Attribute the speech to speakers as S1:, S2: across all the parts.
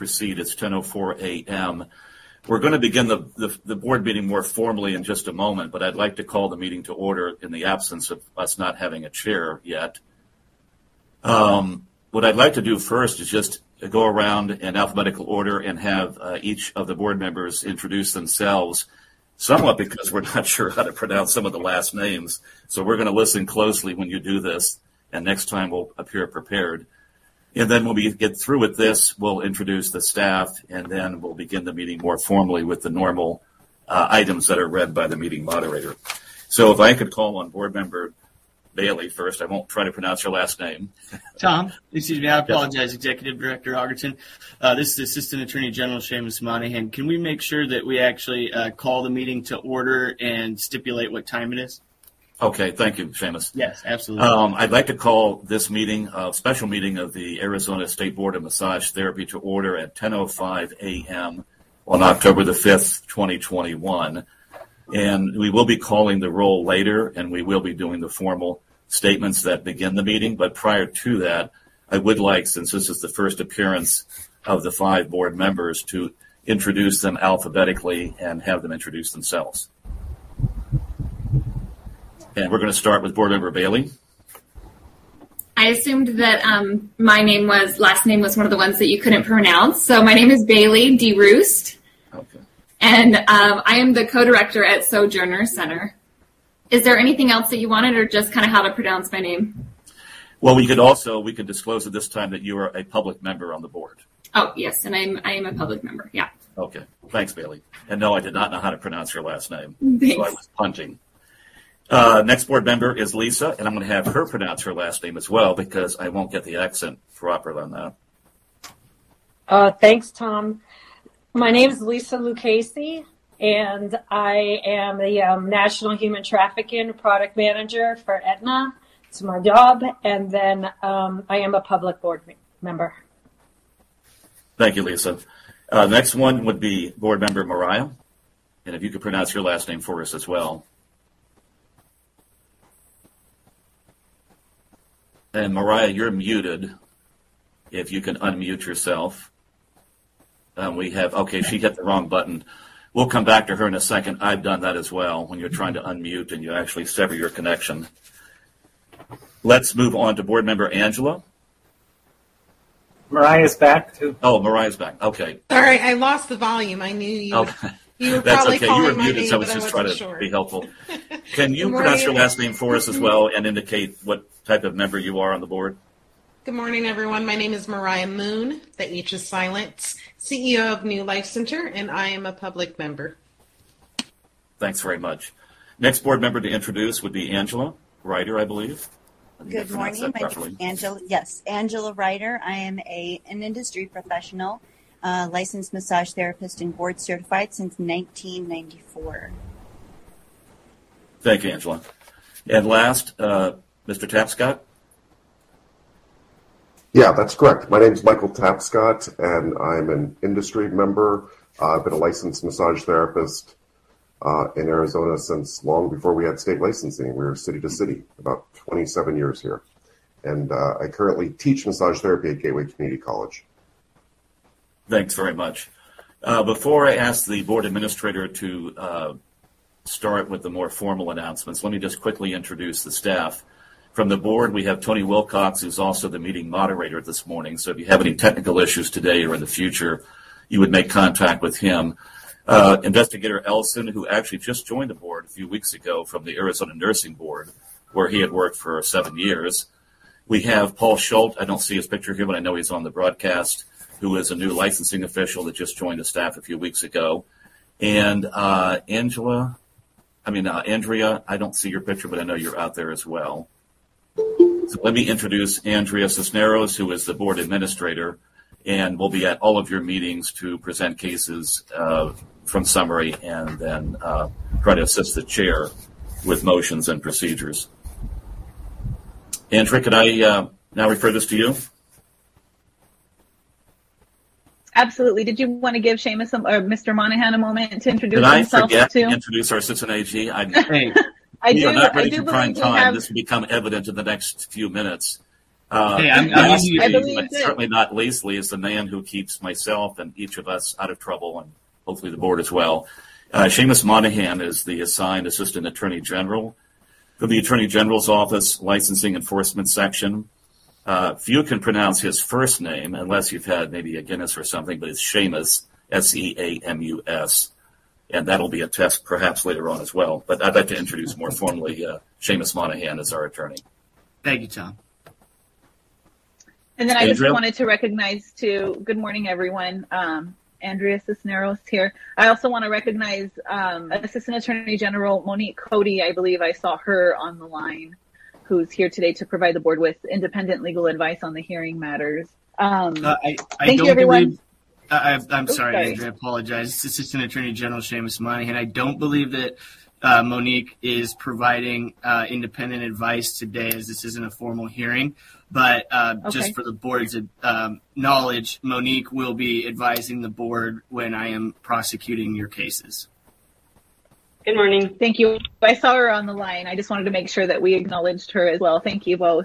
S1: proceed. It's 10:04 a.m. We're going to begin the board meeting more formally in just a moment, but I'd like to call the meeting to order in the absence of us not having a chair yet. What I'd like to do first is just go around in alphabetical order and have each of the board members introduce themselves, somewhat because we're not sure how to pronounce some of the last names. So we're going to listen closely when you do this, and next time we'll appear prepared. And then when we get through with this, we'll introduce the staff, and then we'll begin the meeting more formally with the normal items that are read by the meeting moderator. So if I could call on Board Member Bailey first. I won't try to pronounce your last name.
S2: Tom, excuse me, I apologize, Executive Director Augerton. This is Assistant Attorney General Seamus Monahan. Can we make sure that we actually call the meeting to order and stipulate what time it is?
S1: Okay, thank you, Seamus.
S2: Yes, absolutely.
S1: I'd like to call this meeting, a special meeting of the Arizona State Board of Massage Therapy to order at 10:05 a.m. on October the 5th, 2021. And we will be calling the roll later, and we will be doing the formal statements that begin the meeting. But prior to that, I would like, since this is the first appearance of the 5 board members, to introduce them alphabetically and have them introduce themselves. And we're going to start with Board Member Bailey.
S3: I assumed that my last name was one of the ones that you couldn't pronounce. So my name is Bailey DeRoost.
S1: Okay.
S3: And I am the co-director at Sojourner Center. Is there anything else that you wanted, or just kind of how to pronounce my name?
S1: Well, we could disclose at this time that you are a public member on the board.
S3: Oh, yes, and I am a public member, yeah.
S1: Okay, thanks, Bailey. And no, I did not know how to pronounce your last name,
S3: Thanks.
S1: So I was punting. Next board member is Lisa, and I'm going to have her pronounce her last name as well, because I won't get the accent proper on
S4: that. Thanks, Tom. My name is Lisa Lucchese, and I am the National Human Trafficking Product Manager for Aetna. It's my job, and then I am a public board member.
S1: Thank you, Lisa. Next one would be Board Member Mariah, and if you could pronounce your last name for us as well. And Mariah, you're muted. If you can unmute yourself. She hit the wrong button. We'll come back to her in a second. I've done that as well when you're trying to unmute and you actually sever your connection. Let's move on to Board Member Angela.
S5: Mariah's back too.
S1: Oh, Mariah's back. Okay.
S6: Sorry, I lost the volume. I knew you.
S1: Okay.
S6: You were
S1: That's
S6: probably
S1: okay.
S6: calling
S1: You were
S6: my
S1: muted,
S6: name,
S1: so I was
S6: but
S1: just trying to
S6: sure.
S1: be helpful. Can you
S6: Good
S1: pronounce your
S6: morning.
S1: last name for us as well and indicate what type of member you are on the board?
S6: Good morning, everyone. My name is Mariah Moon. The H is silent. CEO of New Life Center, and I am a public member.
S1: Thanks very much. Next board member to introduce would be Angela Ryder, I believe.
S7: Good morning. My name is Angela Ryder. I am an industry professional, licensed massage therapist and board certified since 1994.
S1: Thank you, Angela. And last, Mr. Tapscott.
S8: Yeah, that's correct. My name is Michael Tapscott, and I'm an industry member. I've been a licensed massage therapist in Arizona since long before we had state licensing. We were city to city, about 27 years here. And I currently teach massage therapy at Gateway Community College.
S1: Thanks very much. Before I ask the board administrator to start with the more formal announcements, let me just quickly introduce the staff. From the board, we have Tony Wilcox, who's also the meeting moderator this morning. So if you have any technical issues today or in the future, you would make contact with him. Investigator Elson, who actually just joined the board a few weeks ago from the Arizona Nursing Board, where he had worked for 7 years. We have Paul Schultz. I don't see his picture here, but I know he's on the broadcast, who is a new licensing official that just joined the staff a few weeks ago. And Andrea, I don't see your picture, but I know you're out there as well. So let me introduce Andrea Cisneros, who is the board administrator, and will be at all of your meetings to present cases from summary and then try to assist the chair with motions and procedures. Andrea, could I now refer this to you?
S9: Absolutely. Did you want to give Seamus or Mr. Monahan a moment to introduce
S1: Did
S9: himself
S1: I forget
S9: too?
S1: to introduce our assistant AG?
S9: I
S1: We
S9: do.
S1: are not ready
S9: I do
S1: for prime
S9: believe we
S1: time.
S9: have.
S1: This will become evident in the next few minutes. Lastly,
S9: I believe
S1: but certainly not leastly, is the man who keeps myself and each of us out of trouble, and hopefully the board as well. Seamus Monahan is the assigned Assistant Attorney General for the Attorney General's Office Licensing Enforcement Section. Few can pronounce his first name unless you've had maybe a Guinness or something, but it's Seamus, Seamus. And that'll be a test perhaps later on as well. But I'd like to introduce more formally Seamus Monahan as our attorney.
S2: Thank you, Tom.
S9: And then I just
S1: Andrea?
S9: wanted to recognize too, good morning, everyone. Andrea Cisneros here. I also want to recognize Assistant Attorney General Monique Cody. I believe I saw her on the line, who's here today to provide the board with independent legal advice on the hearing matters. Thank you, everyone.
S2: I'm sorry, Andrea, I apologize. It's Assistant Attorney General Seamus Monahan. I don't believe that Monique is providing independent advice today, as this isn't a formal hearing. But just for the board's knowledge, Monique will be advising the board when I am prosecuting your cases.
S9: Good morning. Thank you. I saw her on the line. I just wanted to make sure that we acknowledged her as well. Thank you both.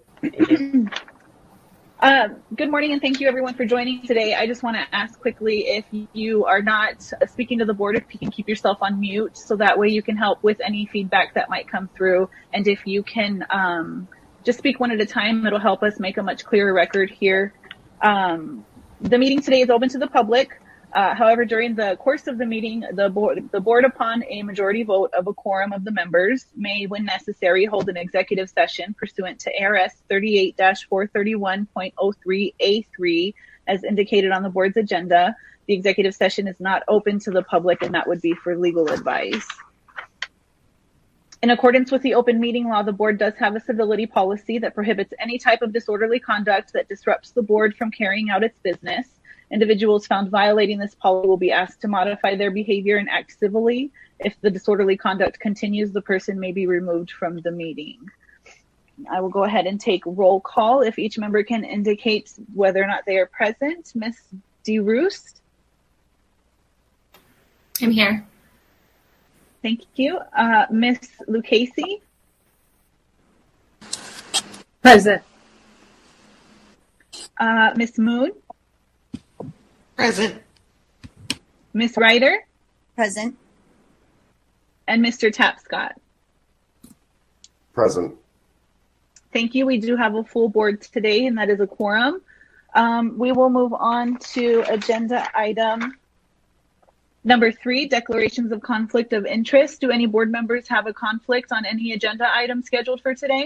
S9: Good morning, and thank you everyone for joining today. I just want to ask quickly, if you are not speaking to the board, if you can keep yourself on mute so that way you can help with any feedback that might come through. And if you can just speak one at a time, it'll help us make a much clearer record here. The meeting today is open to the public. However, during the course of the meeting, the board, upon a majority vote of a quorum of the members, may, when necessary, hold an executive session pursuant to ARS 38-431.03A3, as indicated on the board's agenda. The executive session is not open to the public, and that would be for legal advice. In accordance with the open meeting law, the board does have a civility policy that prohibits any type of disorderly conduct that disrupts the board from carrying out its business. Individuals found violating this policy will be asked to modify their behavior and act civilly. If the disorderly conduct continues, the person may be removed from the meeting. I will go ahead and take roll call if each member can indicate whether or not they are present. Ms. DeRoost?
S3: I'm here.
S9: Thank you. Ms. Lucchese?
S4: Present.
S9: Ms. Moon?
S6: Present.
S9: Ms. Ryder?
S7: Present.
S9: And Mr. Tapscott?
S8: Present.
S9: Thank you. We do have a full board today, and that is a quorum. We will move on to agenda item number 3, declarations of conflict of interest. Do any board members have a conflict on any agenda item scheduled for today?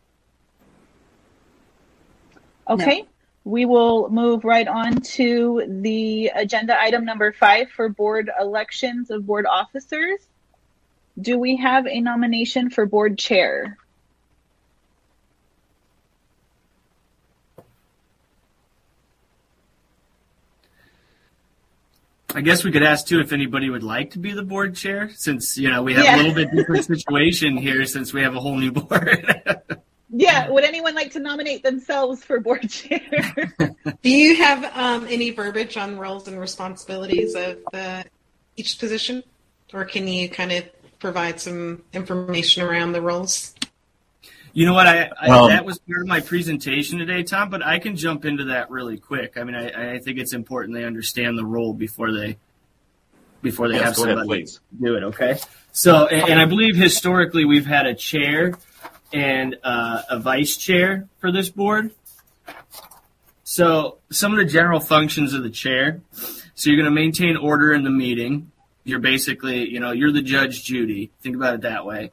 S9: Okay. No. We will move right on to the agenda item number 5 for board elections of board officers. Do we have a nomination for board chair?
S2: I guess we could ask too if anybody would like to be the board chair, since we have a little bit different situation here since we have a whole new board.
S9: Yeah, would anyone like to nominate themselves for board chair?
S6: Do you have any verbiage on roles and responsibilities of each position? Or can you kind of provide some information around the roles?
S2: You know what? That was part of my presentation today, Tom, but I can jump into that really quick. I mean, I think it's important they understand the role before they have somebody do it, okay? So, and I believe historically we've had a chair and a vice chair for this board. So some of the general functions of the chair. So you're going to maintain order in the meeting. You're basically, you're the Judge Judy. Think about it that way.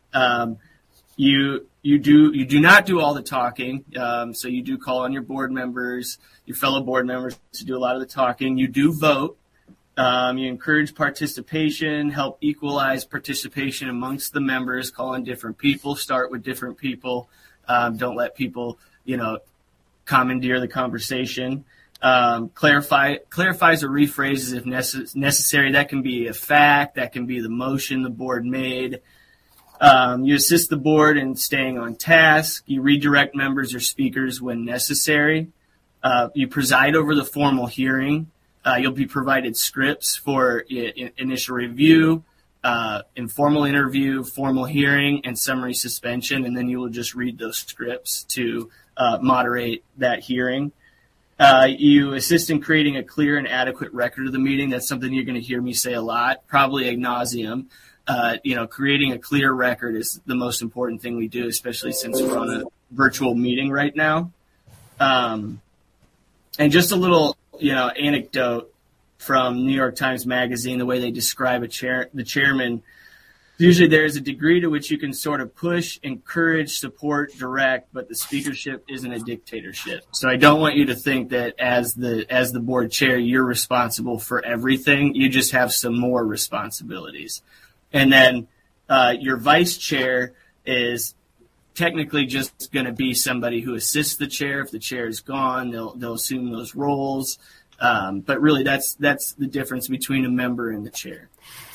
S2: You do not do all the talking. So you do call on your board members, your fellow board members to do a lot of the talking. You do vote. You encourage participation, help equalize participation amongst the members, call on different people, start with different people. Don't let people, commandeer the conversation. Clarifies or rephrases if necessary. That can be a fact. That can be the motion the board made. You assist the board in staying on task. You redirect members or speakers when necessary. You preside over the formal hearing. You'll be provided scripts for initial review. informal interview, formal hearing, and summary suspension, and then you will just read those scripts to moderate that hearing. You assist in creating a clear and adequate record of the meeting. That's something you're going to hear me say a lot, probably ad nauseum. Creating a clear record is the most important thing we do, especially since we're on a virtual meeting right now. And just a little, anecdote from New York Times Magazine, the way they describe the chairman. Usually there's a degree to which you can sort of push, encourage, support, direct, but the speakership isn't a dictatorship. So I don't want you to think that as the board chair, you're responsible for everything. You just have some more responsibilities. And then your vice chair is technically just going to be somebody who assists the chair. If the chair is gone, they'll assume those roles. But really, that's the difference between a member and the chair.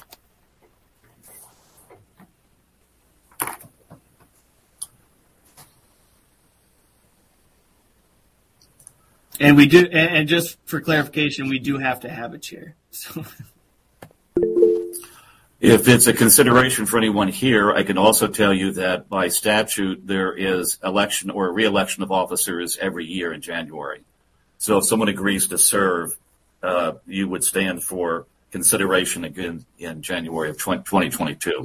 S2: And we do, and just for clarification, we do have to have a chair. So.
S1: If it's a consideration for anyone here, I can also tell you that by statute, there is election or re-election of officers every year in January. So if someone agrees to serve, you would stand for consideration again in January of 2022.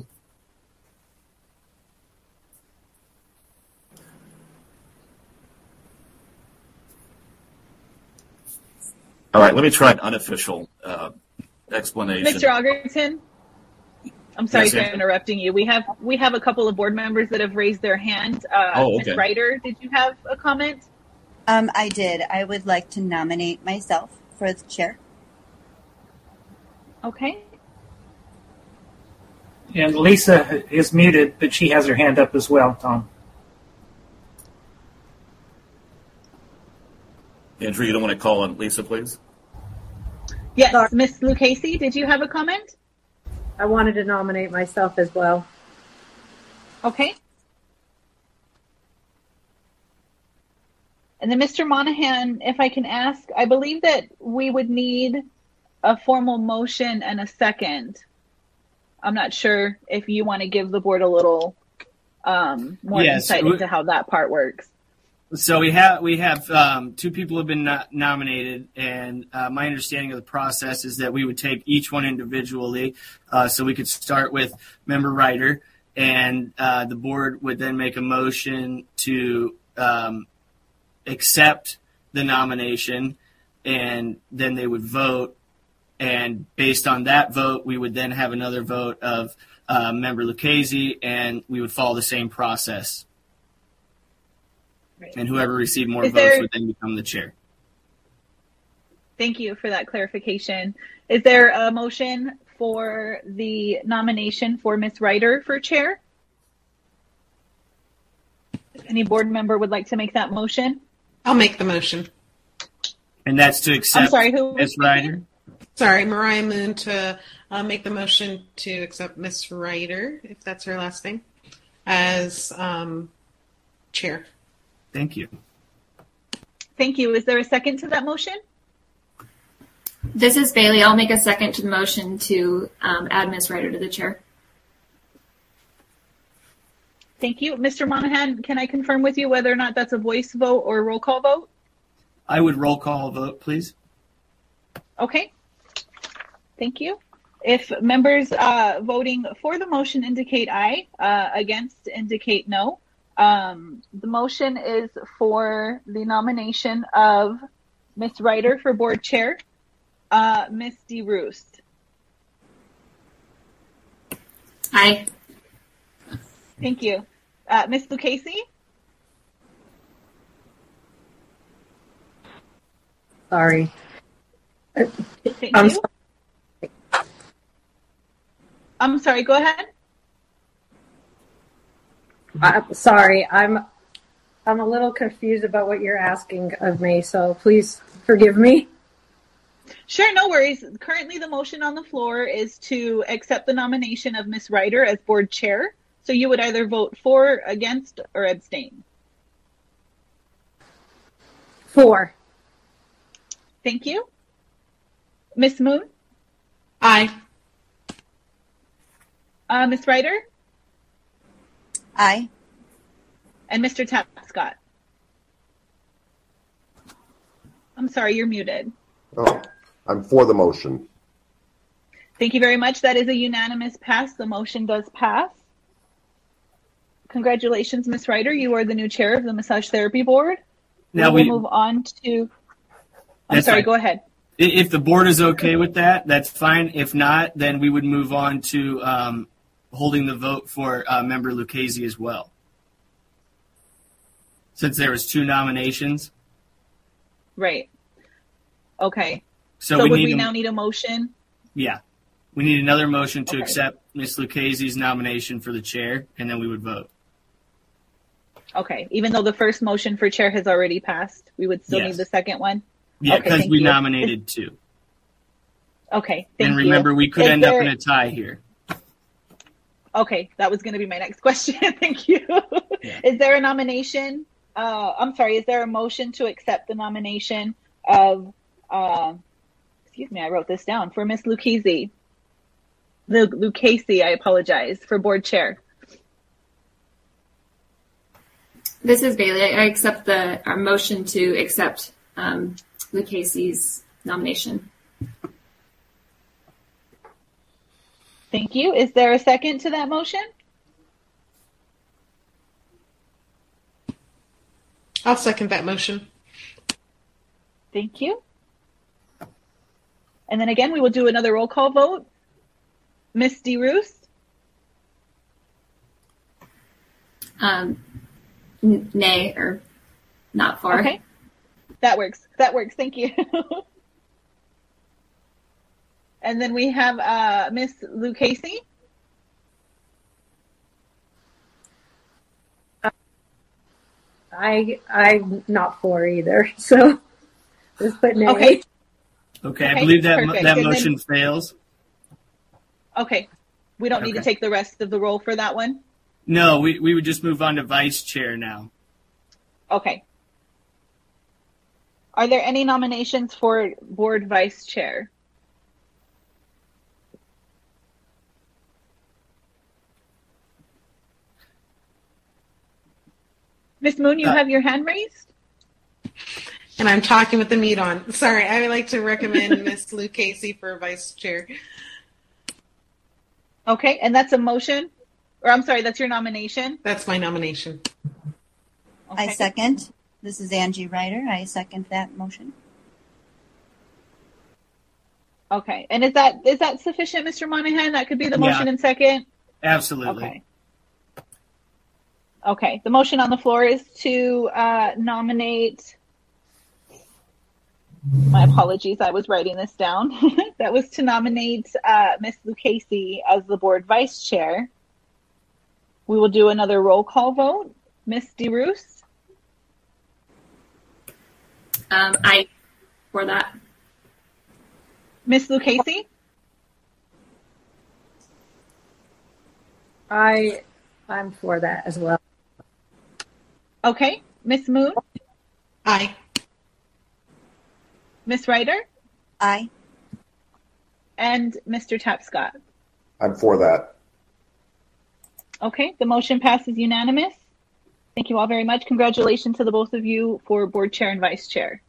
S1: All right, let me try an unofficial explanation.
S9: Mr. Augerton, I'm sorry
S1: Yes,
S9: for interrupting you. We have a couple of board members that have raised their hand.
S1: Okay.
S9: Ms. Ryder, did you have a comment?
S7: I did. I would like to nominate myself for the chair.
S9: Okay.
S5: And Lisa is muted, but she has her hand up as well, Tom.
S1: Andrew, you don't want to call on Lisa, please?
S9: Yes, Ms. Lucchese, did you have a comment?
S4: I wanted to nominate myself as well.
S9: Okay. And then Mr. Monahan, if I can ask, I believe that we would need a formal motion and a second. I'm not sure if you want to give the board a little more insight into how that part works.
S2: So we have two people who have been nominated, and my understanding of the process is that we would take each one individually. So we could start with Member Ryder, and the board would then make a motion to accept the nomination, and then they would vote. And based on that vote, we would then have another vote of Member Lucchese, and we would follow the same process. Right. And whoever received more votes would then become the chair.
S9: Thank you for that clarification. Is there a motion for the nomination for Ms. Ryder for chair? If any board member would like to make that motion?
S6: I'll make the motion.
S2: And that's to accept
S9: I'm sorry, who
S2: Ms. Ryder?
S6: Sorry, Mariah Moon to make the motion to accept Ms. Ryder, if that's her last name, as chair.
S2: Thank you.
S9: Thank you. Is there a second to that motion?
S3: This is Bailey. I'll make a second to the motion to add Ms. Ryder to the chair.
S9: Thank you. Mr. Monahan, can I confirm with you whether or not that's a voice vote or a roll call vote?
S2: I would roll call vote, please.
S9: Okay. Thank you. If members voting for the motion indicate aye, against indicate no. The motion is for the nomination of Ms. Ryder for board chair. Ms. DeRoost.
S3: Aye.
S9: Thank you. Ms. Lucchese?
S4: Sorry.
S9: Thank you.
S4: Sorry.
S9: I'm sorry, go ahead.
S4: Sorry, I'm a little confused about what you're asking of me, so please forgive me.
S9: Sure, no worries. Currently, the motion on the floor is to accept the nomination of Ms. Ryder as board chair. So you would either vote for, against, or abstain.
S4: For.
S9: Thank you. Ms. Moon?
S6: Aye.
S9: Ms. Ryder?
S7: Aye.
S9: And Mr. Tapscott? I'm sorry, you're muted.
S8: Oh, I'm for the motion.
S9: Thank you very much. That is a unanimous pass. The motion does pass. Congratulations, Ms. Ryder. You are the new chair of the Massage Therapy Board.
S2: Now
S9: we will move on to... I'm sorry, go ahead.
S2: If the board is okay with that, that's fine. If not, then we would move on to holding the vote for Member Lucchese as well. Since there was 2 nominations.
S9: Right. Okay.
S2: So
S9: would we now need a motion?
S2: Yeah. We need another motion to accept Ms. Lucchese's nomination for the chair, and then we would vote.
S9: Okay. Even though the first motion for chair has already passed, we would still need the second one?
S2: Yeah, because we nominated 2.
S9: Okay, thank you.
S2: And remember, we could end up in a tie here.
S9: Okay, that was going to be my next question. Thank you. Yeah. Is there a nomination? Is there a motion to accept the nomination of, excuse me, I wrote this down, for Ms. Lucchese. Lucchese, I apologize, for board chair.
S3: This is Bailey. I accept our motion to accept Lucchese's nomination.
S9: Thank you. Is there a second to that motion?
S6: I'll second that motion.
S9: Thank you. And then again, we will do another roll call vote. Ms. DeRoos?
S3: Nay, or not for.
S9: Okay. That works. Thank you. And then we have Ms. Lucchese.
S4: I'm not for either, so just put nay.
S2: Okay, I believe that motion fails.
S9: Okay, we don't need to take the rest of the roll for that one?
S2: No, we would just move on to vice chair now.
S9: Okay. Are there any nominations for board vice chair? Ms. Moon, you have your hand raised?
S6: And I'm talking with the mute on. Sorry, I would like to recommend Ms. Lucchese for vice chair.
S9: Okay, and that's a motion? Or I'm sorry, that's your nomination?
S6: That's my nomination.
S7: Okay. I second. This is Angie Ryder. I second that motion.
S9: Okay, and is that sufficient, Mr. Monahan? That could be the motion in second?
S2: Absolutely.
S9: Okay, the motion on the floor is to nominate, my apologies, I was writing this down. That was to nominate Ms. Lucchese as the board vice chair. We will do another roll call vote. Ms. DeRoos?
S3: I for that.
S9: Ms. Lucchese?
S4: I'm for that as well.
S9: Okay. Ms. Moon?
S6: Aye.
S9: Ms. Ryder?
S7: Aye.
S9: And Mr. Tapscott?
S8: I'm for that.
S9: Okay, the motion passes unanimous. Thank you all very much. Congratulations to the both of you for board chair and vice chair.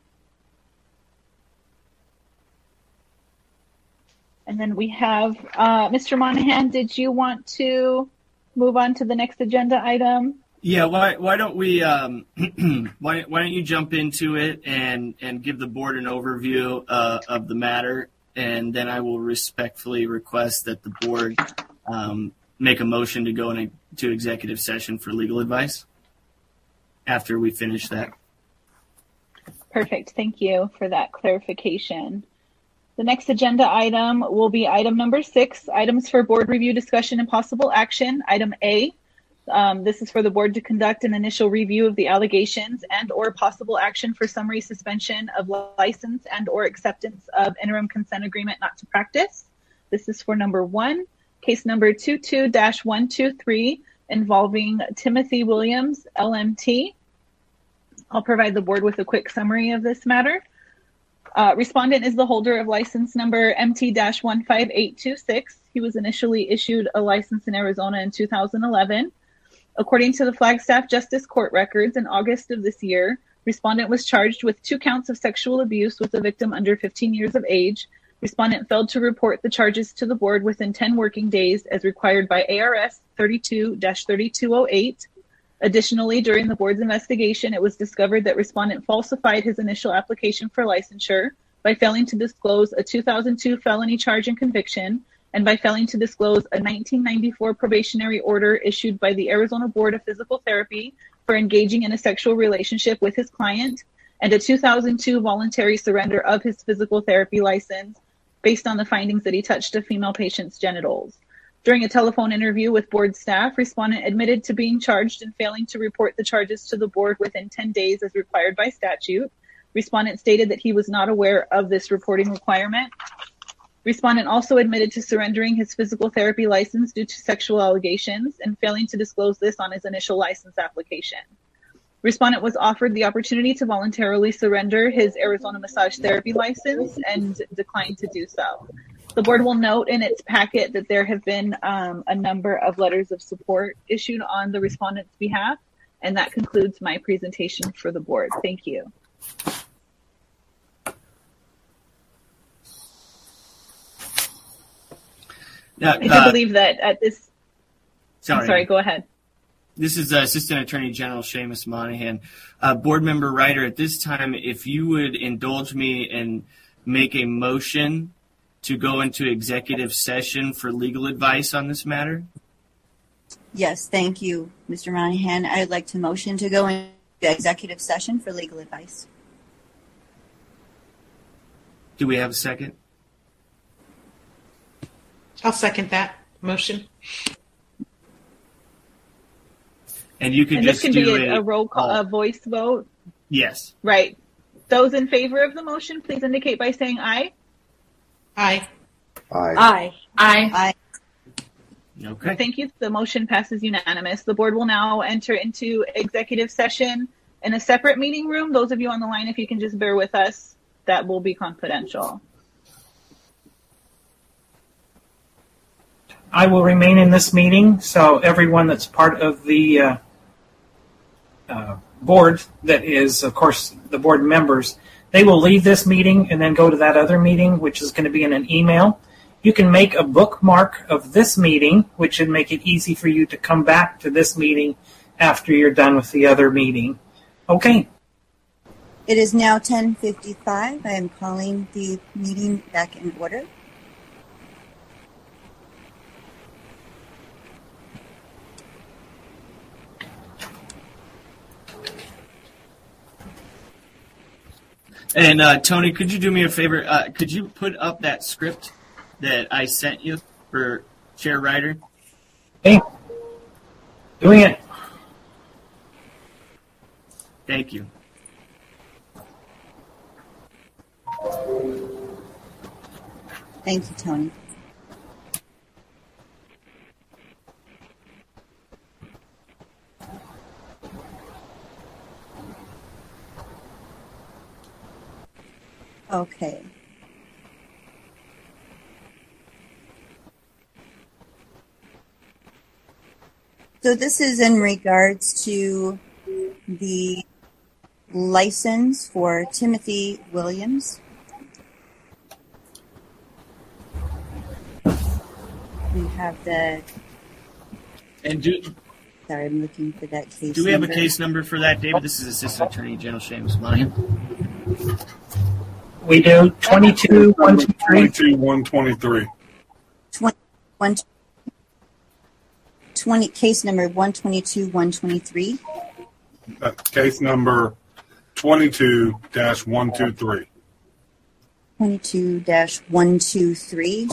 S9: And then we have Mr. Monahan, did you want to move on to the next agenda item?
S2: Yeah, why don't we why don't you jump into it and give the board an overview of the matter, and then I will respectfully request that the board make a motion to go into executive session for legal advice after we finish that.
S9: Perfect. Thank you for that clarification. The next agenda item will be item number 6, items for board review, discussion, and possible action. Item A, this is for the board to conduct an initial review of the allegations and or possible action for summary suspension of license and or acceptance of interim consent agreement not to practice. This is for number 1, case number 22-123 involving Timothy Williams, LMT. I'll provide the board with a quick summary of this matter. Respondent is the holder of license number MT-15826. He He was initially issued a license in Arizona in 2011. According to the Flagstaff Justice Court records, in August of this year, respondent was charged with 2 counts of sexual abuse with a victim under 15 years of age. Respondent failed to report the charges to the board within 10 working days as required by ARS 32-3208. Additionally, during the board's investigation, it was discovered that respondent falsified his initial application for licensure by failing to disclose a 2002 felony charge and conviction, and by failing to disclose a 1994 probationary order issued by the Arizona Board of Physical Therapy for engaging in a sexual relationship with his client, and a 2002 voluntary surrender of his physical therapy license based on the findings that he touched a female patient's genitals. During a telephone interview with board staff, respondent admitted to being charged and failing to report the charges to the board within 10 days as required by statute. Respondent stated that he was not aware of this reporting requirement. Respondent also admitted to surrendering his physical therapy license due to sexual allegations and failing to disclose this on his initial license application. Respondent was offered the opportunity to voluntarily surrender his Arizona massage therapy license and declined to do so. The board will note in its packet that there have been a number of letters of support issued on the respondent's behalf, and that concludes my presentation for the board. Thank you.
S2: Now,
S9: I do believe that at this...
S2: Sorry.
S9: I'm sorry, go ahead.
S2: This is Assistant Attorney General Seamus Monahan. Board Member Ryder, at this time, if you would indulge me and make a motion to go into executive session for legal advice on this matter?
S7: Yes, thank you, Mr. Monahan. I'd like to motion to go into executive session for legal advice.
S2: Do we have a second?
S6: I'll second that motion.
S2: And you could just
S9: this can
S2: do
S9: be a roll call, a voice vote.
S2: Yes.
S9: Right. Those in favor of the motion, please indicate by saying aye.
S6: Aye.
S8: Aye.
S3: Aye.
S7: Aye.
S2: Okay.
S9: Thank you. The motion passes unanimous. The board will now enter into executive session in a separate meeting room. Those of you on the line, if you can just bear with us, that will be confidential.
S5: I will remain in this meeting, so everyone that's part of the board, that is, of course, the board members, they will leave this meeting and then go to that other meeting, which is going to be in an email. You can make a bookmark of this meeting, which should make it easy for you to come back to this meeting after you're done with the other meeting. Okay.
S7: It is now 10:55. I am calling the meeting back in order.
S2: And Tony, could you do me a favor? Could you put up that script that I sent you for Chair Ryder?
S5: Hey, doing it.
S2: Thank you.
S7: Thank you, Tony. Okay. So this is in regards to the license for Timothy Williams. We have the...
S2: And
S7: Sorry, I'm looking for that case
S2: do we have a
S7: number.
S2: case number for that, David? This is Assistant Attorney General Seamus Monahan.
S5: We do 22-123.
S10: 22-123.
S7: 20 case number 122-123.
S10: Case number 22-123.
S7: 22-123.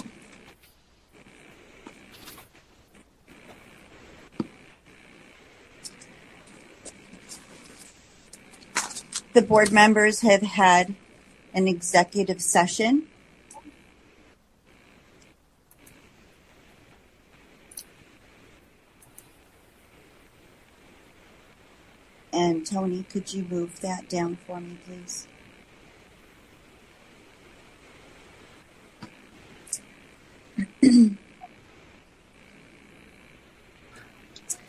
S7: The board members have had an executive session. And Tony, could you move that down for me, please?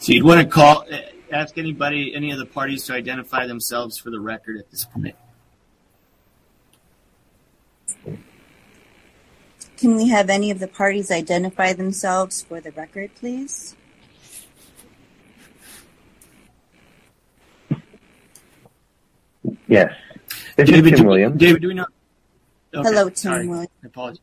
S2: So you'd want to ask any of the parties to identify themselves for the record at this point.
S7: Can we have any of the parties identify themselves for the record, please?
S11: Yes. This
S2: David,
S11: is Tim Williams.
S2: David, do we know? Okay,
S7: Hello, Tim
S2: sorry.
S7: Williams.
S2: I apologize.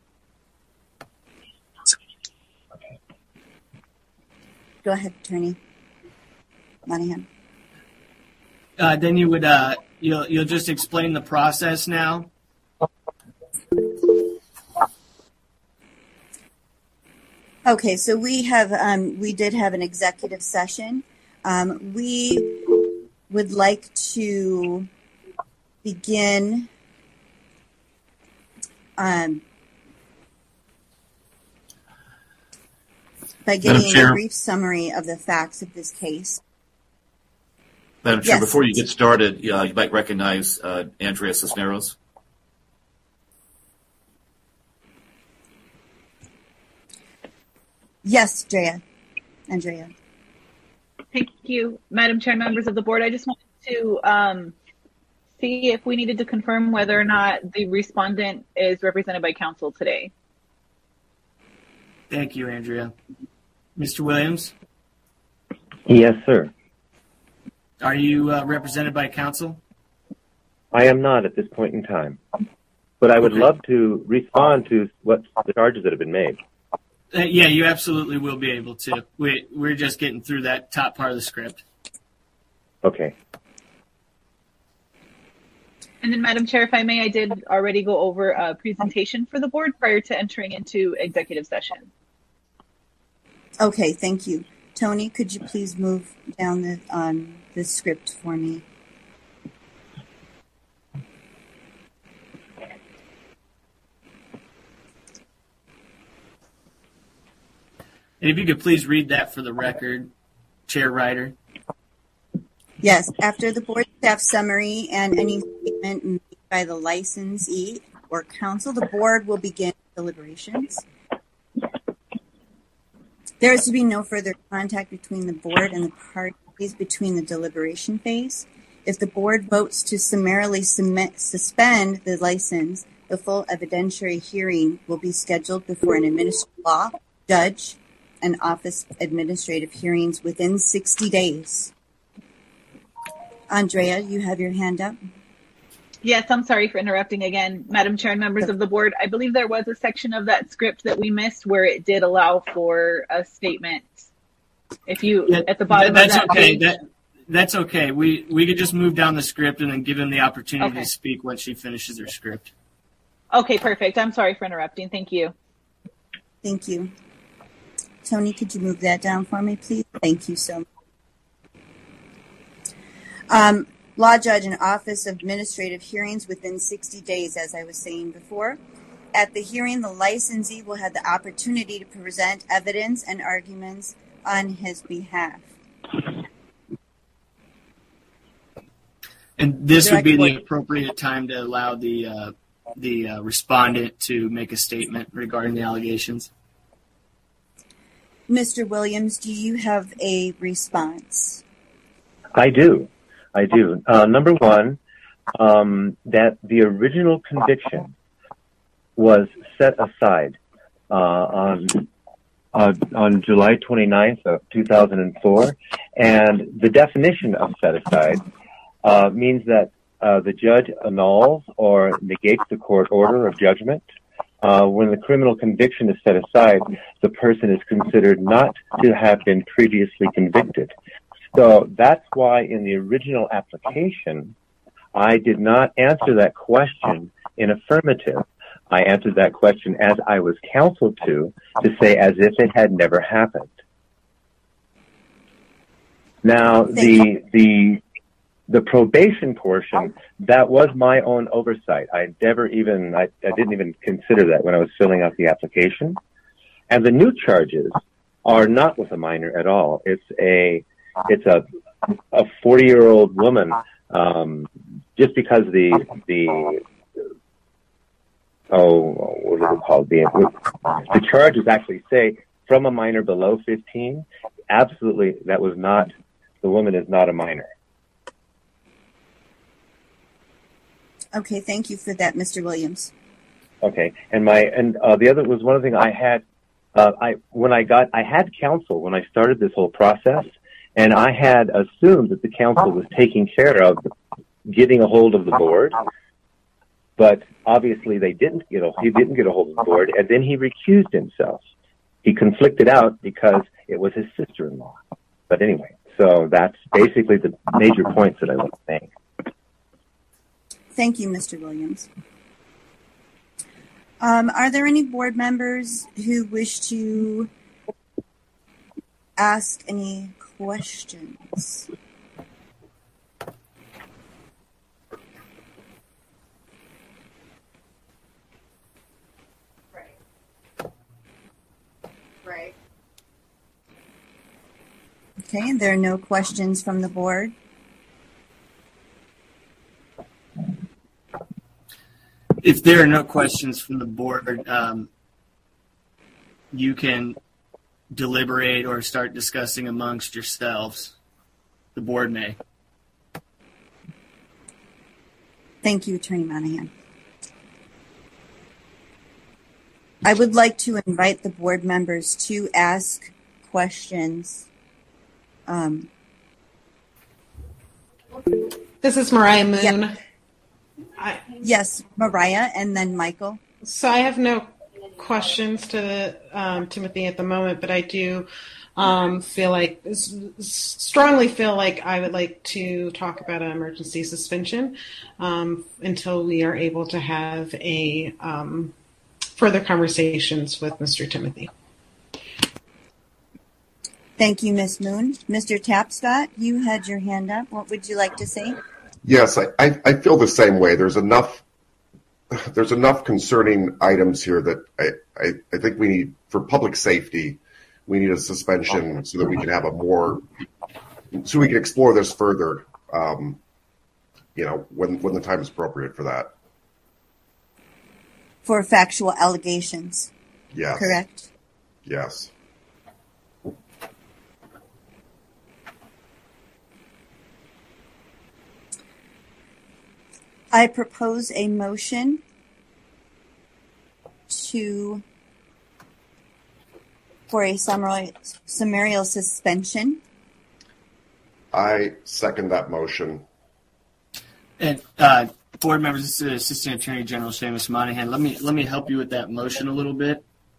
S7: Go ahead, Attorney Monahan.
S2: Then you would you'll just explain the process now.
S7: Okay, so we did have an executive session. We would like to begin by giving a brief summary of the facts of this case.
S1: Madam Chair,
S7: Yes.
S1: before you get started, you might recognize Andrea Cisneros.
S7: Yes, Andrea.
S9: Thank you, Madam Chair, members of the board. I just wanted to see if we needed to confirm whether or not the respondent is represented by counsel today.
S2: Thank you, Andrea. Mr. Williams,
S11: Yes, sir.
S2: are you represented by counsel?
S11: I am not at this point in time, but I would
S2: Okay.
S11: love to respond to what the charges that have been made.
S2: Yeah, you absolutely will be able to. We're just getting through that top part of the script.
S11: Okay.
S9: And then, Madam Chair, if I may, I did already go over a presentation for the board prior to entering into executive session.
S7: Okay, thank you. Tony, could you please move down the script for me?
S2: And if you could please read that for the record, Chair Ryder.
S7: Yes, after the board staff summary and any statement made by the licensee or counsel, the board will begin deliberations. There is to be no further contact between the board and the parties between the deliberation phase. If the board votes to summarily suspend the license, the full evidentiary hearing will be scheduled before an administrative law judge and office administrative hearings within 60 days. Andrea, you have your hand up.
S9: Yes, I'm sorry for interrupting again, Madam Chair and members of the board. I believe there was a section of that script that we missed where it did allow for a statement. If you, at the bottom
S2: That's
S9: of that
S2: okay.
S9: page.
S2: That's okay. We could just move down the script and then give him the opportunity
S9: Okay.
S2: to speak once she finishes her script.
S9: Okay, perfect. I'm sorry for interrupting. Thank you.
S7: Thank you. Tony, could you move that down for me, please? Thank you so much. Law Judge and Office of Administrative Hearings within 60 days, as I was saying before. At the hearing, the licensee will have the opportunity to present evidence and arguments on his behalf.
S2: And this would be the appropriate time to allow the respondent to make a statement regarding the allegations.
S7: Mr. Williams, do you have a response?
S11: I do. Number one, that the original conviction was set aside on July 29th of 2004, and the definition of set aside means that the judge annuls or negates the court order of judgment. When the criminal conviction is set aside, the person is considered not to have been previously convicted. So that's why in the original application, I did not answer that question in affirmative. I answered that question as I was counseled to say as if it had never happened. Now, the probation portion, that was my own oversight. I didn't even consider that when I was filling out the application. And the new charges are not with a minor at all. It's a 40-year-old woman, just because what is it called? The charges actually say from a minor below 15, absolutely, the woman is not a minor.
S7: Okay, thank you for that, Mr. Williams.
S11: Okay, and the other was one thing I had. I had counsel when I started this whole process, and I had assumed that the counsel was taking care of getting a hold of the board, but obviously he didn't get a hold of the board, and then he recused himself. He conflicted out because it was his sister-in-law. But anyway, so that's basically the major points that I want to make.
S7: Thank you, Mr. Williams. Are there any board members who wish to ask any questions? Right. Okay, and there are no questions from the board.
S2: If there are no questions from the board, you can deliberate or start discussing amongst yourselves. The board may.
S7: Thank you, Attorney Monahan. I would like to invite the board members to ask questions.
S6: This is Mariah Moon.
S7: Yeah. Yes, Mariah, and then Michael.
S6: So I have no questions to Timothy at the moment, but I do strongly feel like I would like to talk about an emergency suspension until we are able to have a further conversations with Mr. Timothy.
S7: Thank you, Ms. Moon. Mr. Tapscott, you had your hand up. What would you like to say?
S8: Yes, I feel the same way. There's enough concerning items here that I think we need, for public safety, we need a suspension so that we can have so we can explore this further, when the time is appropriate for that.
S7: For factual allegations.
S8: Yes.
S7: Correct?
S8: Yes.
S7: I propose a motion for a summarial suspension.
S8: I second that motion.
S2: And board members, this is Assistant Attorney General Seamus Monahan. Let me help you with that motion a little bit.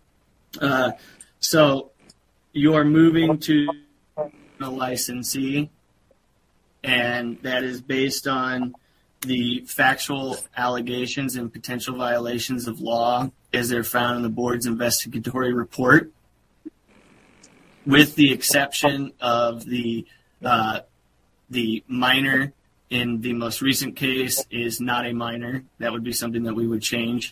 S2: So you are moving to a licensee, and that is based on the factual allegations and potential violations of law as they're found in the board's investigatory report, with the exception of the minor in the most recent case is not a minor. That would be something that we would change.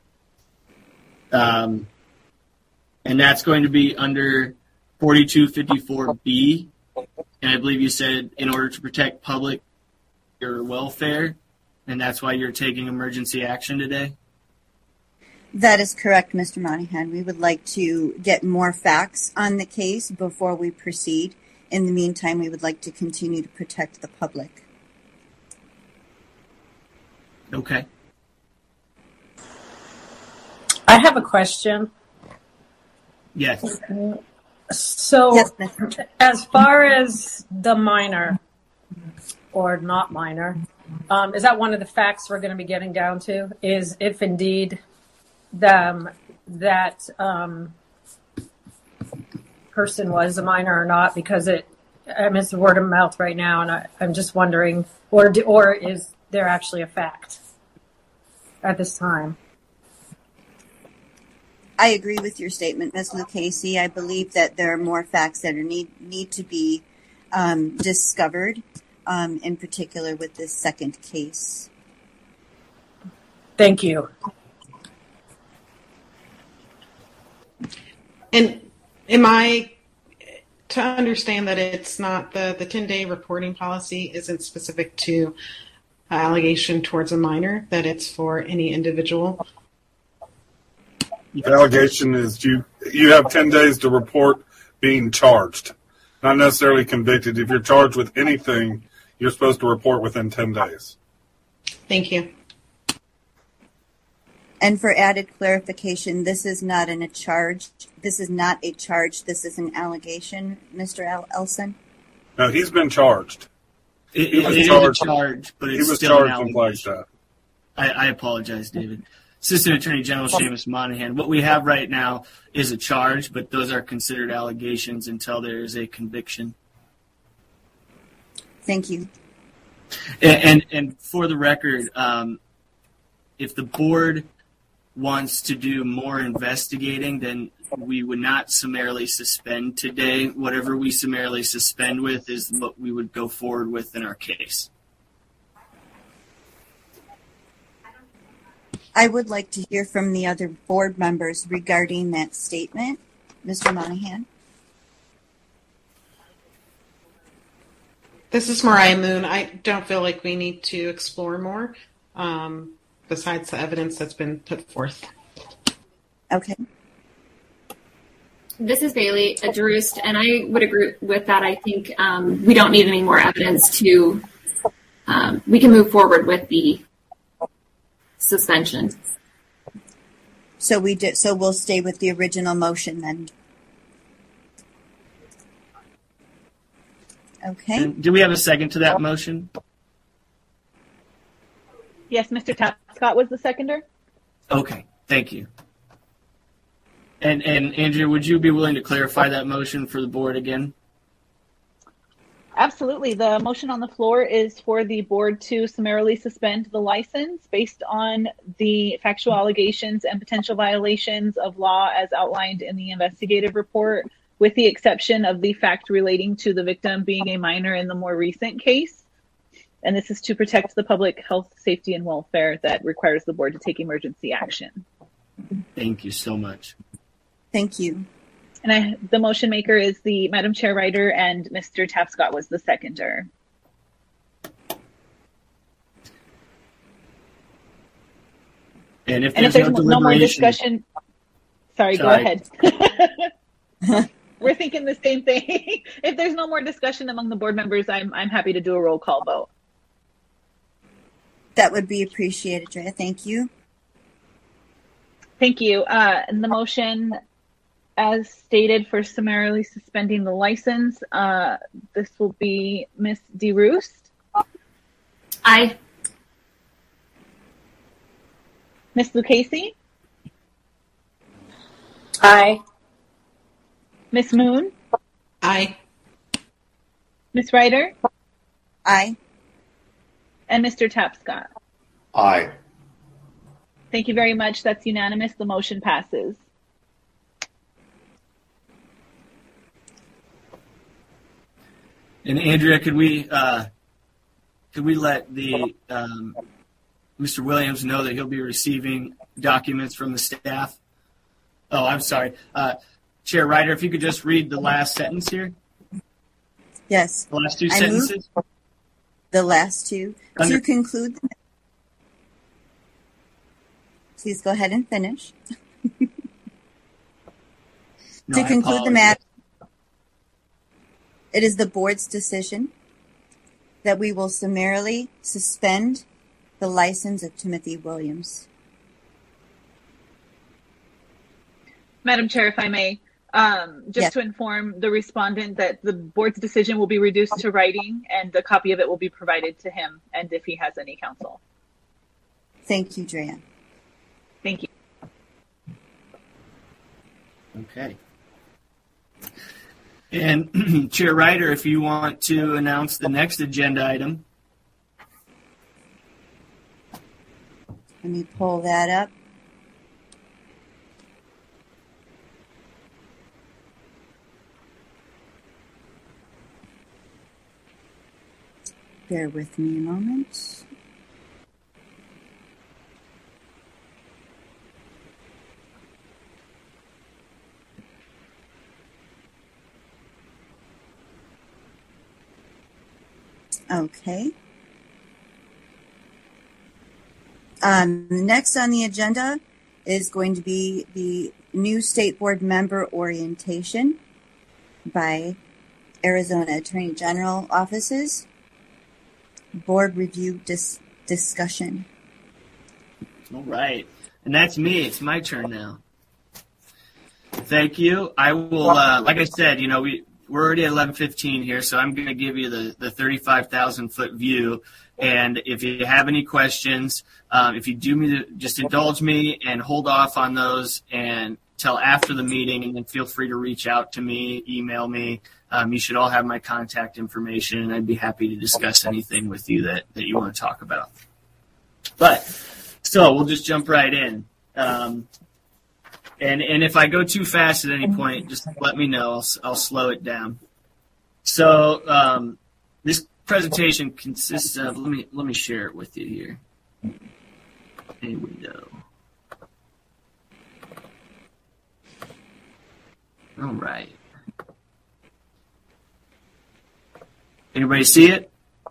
S2: And that's going to be under 4254B. And I believe you said in order to protect public or welfare, and that's why you're taking emergency action today?
S7: That is correct, Mr. Monahan. We would like to get more facts on the case before we proceed. In the meantime, we would like to continue to protect the public.
S2: Okay.
S4: I have a question.
S2: Yes.
S4: So,
S7: yes,
S4: as far as the minor or not minor, is that one of the facts we're going to be getting down to? Is if indeed that person was a minor or not? Because it's word of mouth right now, and I'm just wondering, or is there actually a fact at this time?
S7: I agree with your statement, Ms. Lucchese. I believe that there are more facts that need to be discovered, in particular with this second case.
S4: Thank you.
S6: And am I to understand that it's not the 10-day reporting policy isn't specific to allegation towards a minor, that it's for any individual?
S10: The allegation is you have 10 days to report being charged. Not necessarily convicted. If you're charged with anything, you're supposed to report within 10 days.
S6: Thank you.
S7: And for added clarification, this is not a charge. This is not a charge. This is an allegation, Mr. Elson.
S10: No, he's been charged.
S2: It is a charge, but it's still an allegation. I apologize, David. Assistant Attorney General Seamus Monahan. What we have right now is a charge, but those are considered allegations until there is a conviction.
S7: Thank you.
S2: And for the record, if the board wants to do more investigating, then we would not summarily suspend today. Whatever we summarily suspend with is what we would go forward with in our case.
S7: I would like to hear from the other board members regarding that statement. Mr. Monahan.
S6: This is Mariah Moon. I don't feel like we need to explore more besides the evidence that's been put forth.
S7: Okay.
S3: This is Bailey Drust, and I would agree with that. I think we don't need any more evidence to, we can move forward with the suspension.
S7: So we'll stay with the original motion then. Okay.
S2: And do we have a second to that motion?
S9: Yes, Mr. Tapscott was the seconder.
S2: Okay, thank you. And Andrea, would you be willing to clarify that motion for the board again?
S9: Absolutely. The motion on the floor is for the board to summarily suspend the license based on the factual allegations and potential violations of law as outlined in the investigative report, with the exception of the fact relating to the victim being a minor in the more recent case. And this is to protect the public health, safety, and welfare that requires the board to take emergency action.
S2: Thank you so much.
S7: Thank you.
S9: And the motion maker is the Madam Chair Ryder, and Mr. Tapscott was the seconder.
S2: And if there's no
S9: more discussion, sorry, go ahead. We're thinking the same thing. If there's no more discussion among the board members, I'm happy to do a roll call vote.
S7: That would be appreciated, Drea. Thank you.
S9: Thank you. And the motion, as stated, for summarily suspending the license, this will be Ms. DeRoost.
S3: Aye.
S9: Ms. Lucchese?
S4: Aye.
S9: Ms. Moon?
S6: Aye.
S9: Ms. Ryder?
S7: Aye.
S9: And Mr. Tapscott?
S8: Aye.
S9: Thank you very much. That's unanimous. The motion passes.
S2: And Andrea, could we let the Mr. Williams know that he'll be receiving documents from the staff? Oh, I'm sorry. Chair Ryder, if you could just read the last sentence here.
S7: Yes.
S2: The last two sentences.
S7: The last two. To conclude, please go ahead and finish. To conclude the matter, it is the board's decision that we will summarily suspend the license of Timothy Williams.
S9: Madam Chair, if I may, to inform the respondent that the board's decision will be reduced to writing and a copy of it will be provided to him and if he has any counsel.
S7: Thank you, Drea.
S9: Thank you.
S2: Okay. And Chair Ryder, if you want to announce the next agenda item.
S7: Let me pull that up. Bear with me a moment. Okay. Next on the agenda is going to be the new state board member orientation by Arizona Attorney General offices. Board review discussion.
S2: All right. And that's me. It's my turn now. Thank you. I will, like I said, we're already at 11:15 here, so I'm going to give you the 35,000-foot view. And if you have any questions, if you do just indulge me and hold off on those and till after the meeting, and then feel free to reach out to me, email me. You should all have my contact information, and I'd be happy to discuss anything with you that you want to talk about. But, so we'll just jump right in. And if I go too fast at any point, just let me know. I'll slow it down. So this presentation consists of, let me share it with you here. A window. All right. Anybody see it?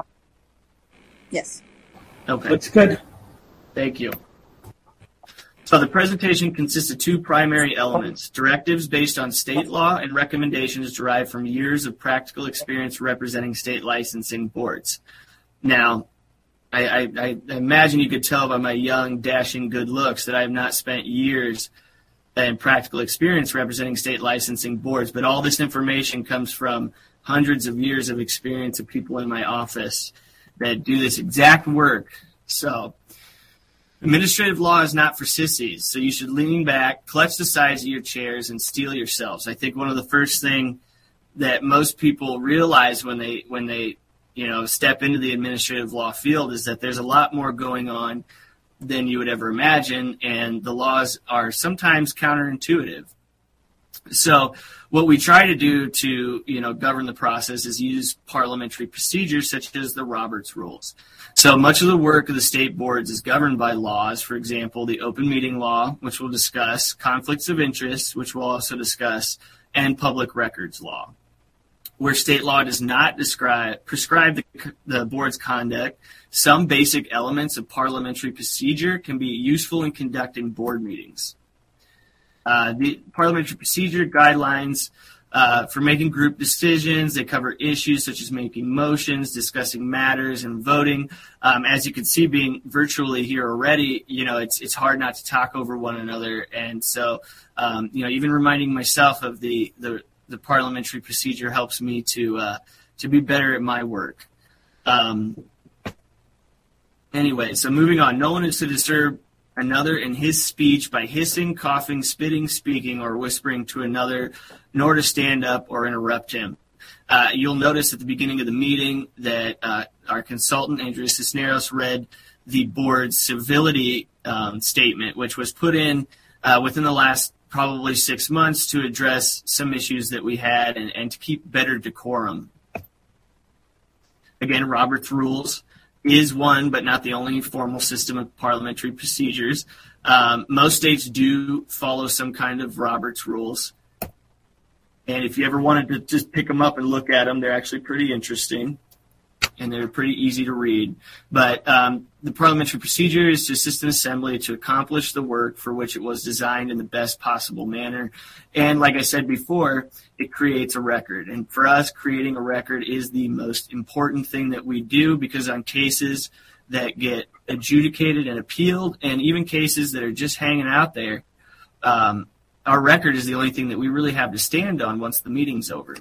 S7: Yes.
S2: Okay.
S5: Looks good.
S2: Thank you. So the presentation consists of two primary elements: directives based on state law and recommendations derived from years of practical experience representing state licensing boards. Now, I imagine you could tell by my young, dashing good looks that I have not spent years in practical experience representing state licensing boards, but all this information comes from hundreds of years of experience of people in my office that do this exact work. So administrative law is not for sissies, so you should lean back, clutch the sides of your chairs, and steel yourselves. I think one of the first things that most people realize when they step into the administrative law field is that there's a lot more going on than you would ever imagine, and the laws are sometimes counterintuitive. So what we try to do to govern the process is use parliamentary procedures such as the Roberts Rules. So much of the work of the state boards is governed by laws, for example, the open meeting law, which we'll discuss, conflicts of interest, which we'll also discuss, and public records law. Where state law does not prescribe the board's conduct, some basic elements of parliamentary procedure can be useful in conducting board meetings. The parliamentary procedure guidelines for making group decisions, they cover issues such as making motions, discussing matters, and voting. As you can see, being virtually here already, it's hard not to talk over one another. And so, even reminding myself of the parliamentary procedure helps me to be better at my work. Anyway, so moving on. No one is to disturb another in his speech by hissing, coughing, spitting, speaking, or whispering to another, nor to stand up or interrupt him. You'll notice at the beginning of the meeting that our consultant, Andrea Cisneros, read the board's civility statement, which was put in within the last probably 6 months to address some issues that we had and to keep better decorum. Again, Robert's Rules is one, but not the only formal system of parliamentary procedures. Most states do follow some kind of Robert's Rules. And if you ever wanted to just pick them up and look at them, they're actually pretty interesting. And they're pretty easy to read. But the parliamentary procedure is to assist an assembly to accomplish the work for which it was designed in the best possible manner. And like I said before, it creates a record. And for us, creating a record is the most important thing that we do, because on cases that get adjudicated and appealed, and even cases that are just hanging out there, our record is the only thing that we really have to stand on once the meeting's over.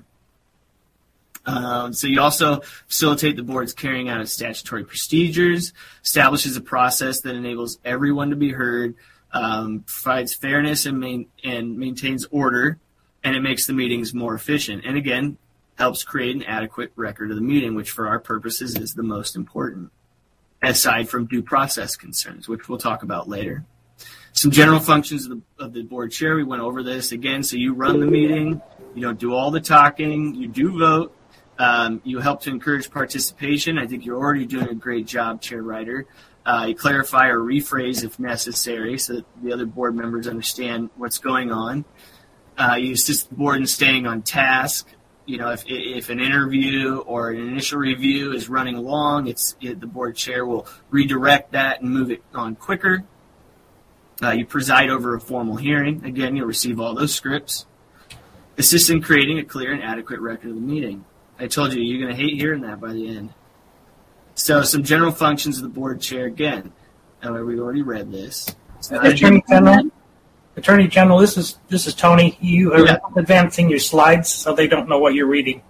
S2: So you also facilitate the board's carrying out its statutory procedures, establishes a process that enables everyone to be heard, provides fairness and maintains order, and it makes the meetings more efficient. And again, helps create an adequate record of the meeting, which for our purposes is the most important, aside from due process concerns, which we'll talk about later. Some general functions of the board chair, we went over this again. So you run the meeting, you don't do all the talking, you do vote. You help to encourage participation. I think you're already doing a great job, Chair Ryder. You clarify or rephrase if necessary so that the other board members understand what's going on. You assist the board in staying on task. If an interview or an initial review is running long, the board chair will redirect that and move it on quicker. You preside over a formal hearing. Again, you'll receive all those scripts. Assist in creating a clear and adequate record of the meeting. I told you, you're going to hate hearing that by the end. So some general functions of the board chair again. We already read this.
S5: Attorney General, this is Tony. You are advancing your slides so they don't know what you're reading.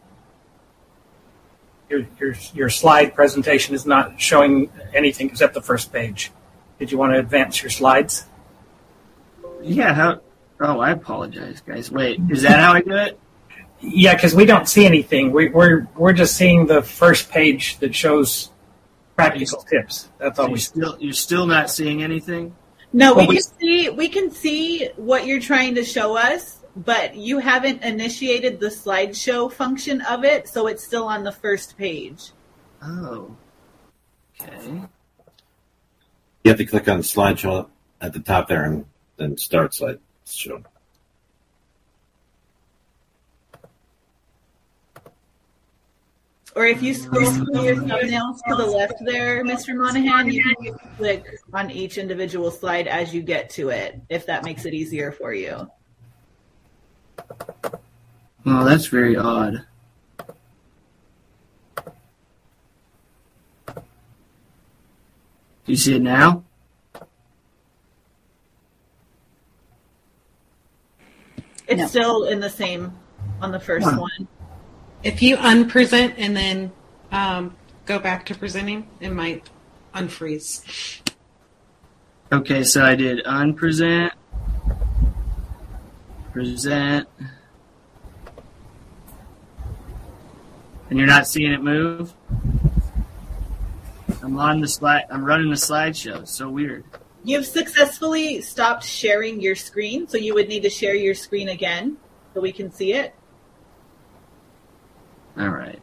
S5: Your slide presentation is not showing anything except the first page. Did you want to advance your slides?
S2: Yeah. I apologize, guys. Wait, is that how I do it?
S5: Yeah, because we don't see anything. We're just seeing the first page that shows practical tips. That's all
S2: You're still not seeing anything?
S9: No, we can see what you're trying to show us, but you haven't initiated the slideshow function of it, so it's still on the first page.
S2: Oh. Okay.
S12: You have to click on the slideshow at the top there and then start slideshow.
S9: Or if you scroll through your thumbnails to the left there, Mr. Monahan, you can click on each individual slide as you get to it, if that makes it easier for you.
S2: Well, that's very odd. Do you see it now?
S9: It's still in the same on the first one.
S6: If you unpresent and then go back to presenting, it might unfreeze.
S2: Okay, so I did unpresent, present, and you're not seeing it move? I'm on the slide. I'm running the slideshow. It's so weird.
S9: You've successfully stopped sharing your screen, so you would need to share your screen again so we can see it.
S2: All right.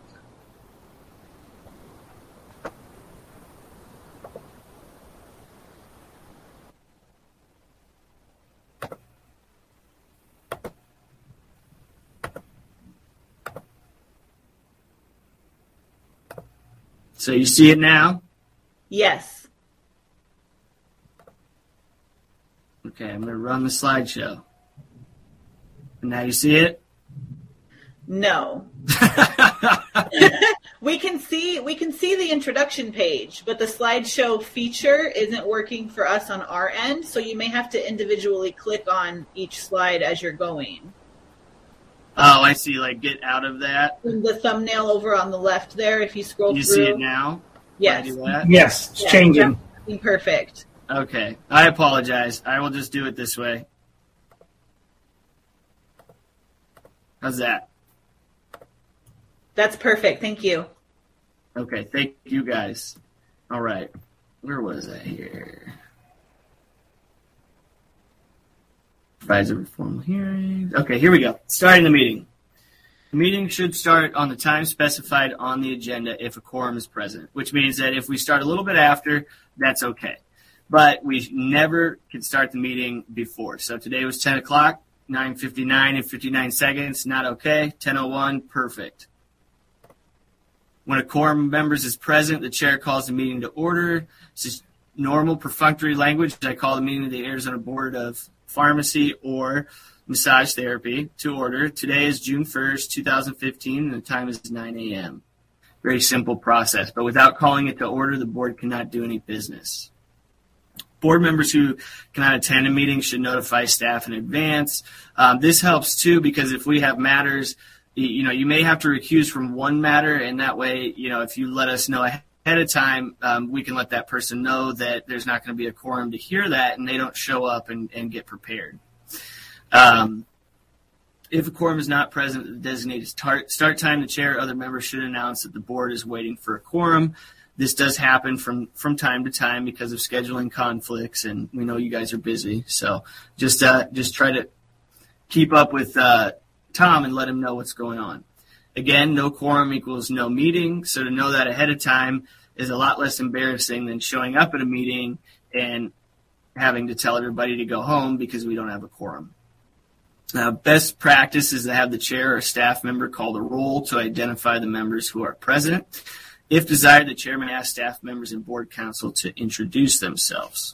S2: So you see it now?
S9: Yes.
S2: Okay, I'm going to run the slideshow. And now you see it?
S9: No. We can see the introduction page, but the slideshow feature isn't working for us on our end, so you may have to individually click on each slide as you're going.
S2: Oh, I see. Like, get out of that.
S9: The thumbnail over on the left there, if you scroll through.
S2: You see it now?
S9: Yes.
S2: Can I do that?
S5: Yes, it's changing.
S9: Perfect.
S2: Okay. I apologize. I will just do it this way. How's that?
S9: That's perfect. Thank you.
S2: Okay. Thank you, guys. All right. Where was I here? Advisor formal hearings. Okay, here we go. Starting the meeting. The meeting should start on the time specified on the agenda if a quorum is present, which means that if we start a little bit after, that's okay. But we never can start the meeting before. So today was 10 o'clock, 9:59 and 59 seconds, not okay. 10:01, perfect. When a quorum of members is present, the chair calls the meeting to order. This is normal perfunctory language. I call the meeting of the Arizona Board of Pharmacy or Massage Therapy to order. Today is June 1st, 2015, and the time is 9 a.m. Very simple process, but without calling it to order, the board cannot do any business. Board members who cannot attend a meeting should notify staff in advance. This helps, too, because if we have matters, you may have to recuse from one matter, and that way, if you let us know ahead of time, we can let that person know that there's not going to be a quorum to hear that, and they don't show up and get prepared. If a quorum is not present at the designated start time, the chair or other members should announce that the board is waiting for a quorum. This does happen from time to time because of scheduling conflicts, and we know you guys are busy. So just try to keep up with Tom and let him know what's going on. Again, no quorum equals no meeting, so to know that ahead of time is a lot less embarrassing than showing up at a meeting and having to tell everybody to go home because we don't have a quorum. Best practice is to have the chair or staff member call the roll to identify the members who are present. If desired, the chair may ask staff members and board counsel to introduce themselves.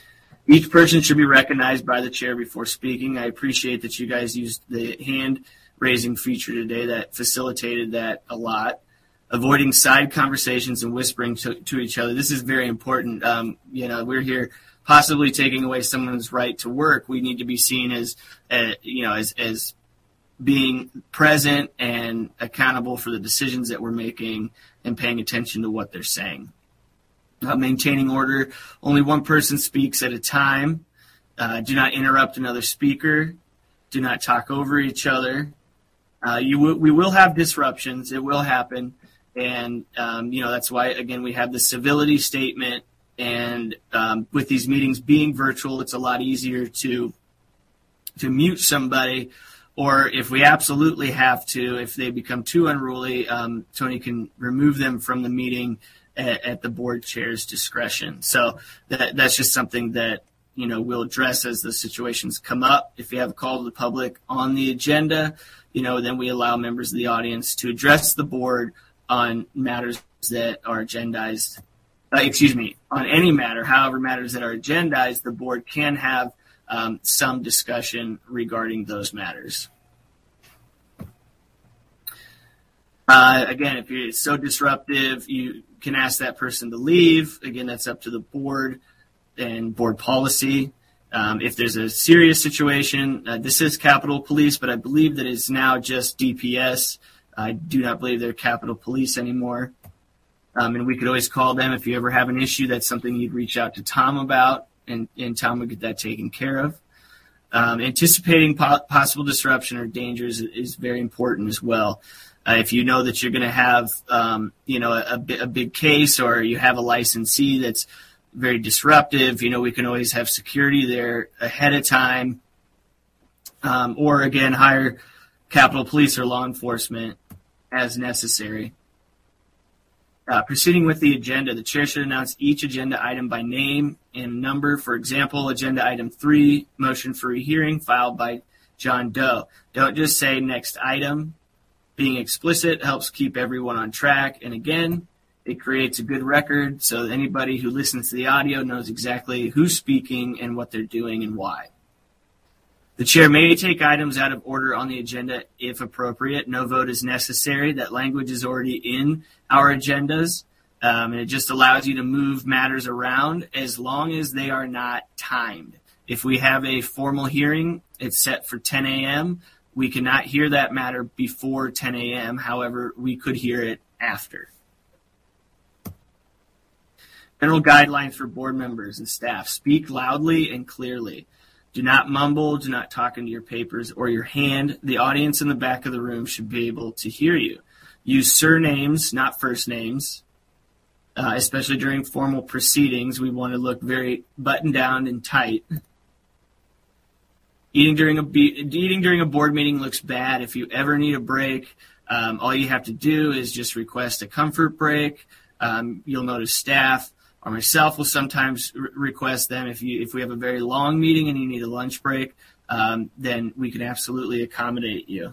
S2: Each person should be recognized by the chair before speaking. I appreciate that you guys used the hand raising feature today that facilitated that a lot. Avoiding side conversations and whispering to each other. This is very important. We're here possibly taking away someone's right to work. We need to be seen as being present and accountable for the decisions that we're making and paying attention to what they're saying. Maintaining order. Only one person speaks at a time. Do not interrupt another speaker. Do not talk over each other. We will have disruptions. It will happen. And, that's why, again, we have the civility statement. And with these meetings being virtual, it's a lot easier to mute somebody. Or if we absolutely have to, if they become too unruly, Tony can remove them from the meeting at the board chair's discretion. So that's just something that, we'll address as the situations come up. If you have a call to the public on the agenda, then we allow members of the audience to address the board on matters that are agendized. On any matter, however, matters that are agendized, the board can have some discussion regarding those matters. Again, if it's so disruptive, you can ask that person to leave. Again, that's up to the board and board policy. If there's a serious situation, this is Capitol Police, but I believe that it's now just DPS. I do not believe they're Capitol Police anymore. And we could always call them if you ever have an issue. That's something you'd reach out to Tom about, and Tom would get that taken care of. Anticipating possible disruption or dangers is very important as well. If you know that you're going to have, a big case, or you have a licensee that's very disruptive, we can always have security there ahead of time, or again, hire Capitol Police or law enforcement as necessary. Proceeding with the agenda, the chair should announce each agenda item by name and number. For example, agenda item 3, motion for rehearing, filed by John Doe. Don't just say next item. Being explicit helps keep everyone on track. And again, it creates a good record so that anybody who listens to the audio knows exactly who's speaking and what they're doing and why. The chair may take items out of order on the agenda if appropriate. No vote is necessary. That language is already in our agendas, and it just allows you to move matters around as long as they are not timed. If we have a formal hearing, it's set for 10 a.m. We cannot hear that matter before 10 a.m. However, we could hear it after. General guidelines for board members and staff. Speak loudly and clearly. Do not mumble, do not talk into your papers or your hand. The audience in the back of the room should be able to hear you. Use surnames, not first names, especially during formal proceedings. We want to look very buttoned down and tight. Eating during a board meeting looks bad. If you ever need a break, all you have to do is just request a comfort break. You'll notice staff or myself will sometimes request them. If we have a very long meeting and you need a lunch break, then we can absolutely accommodate you.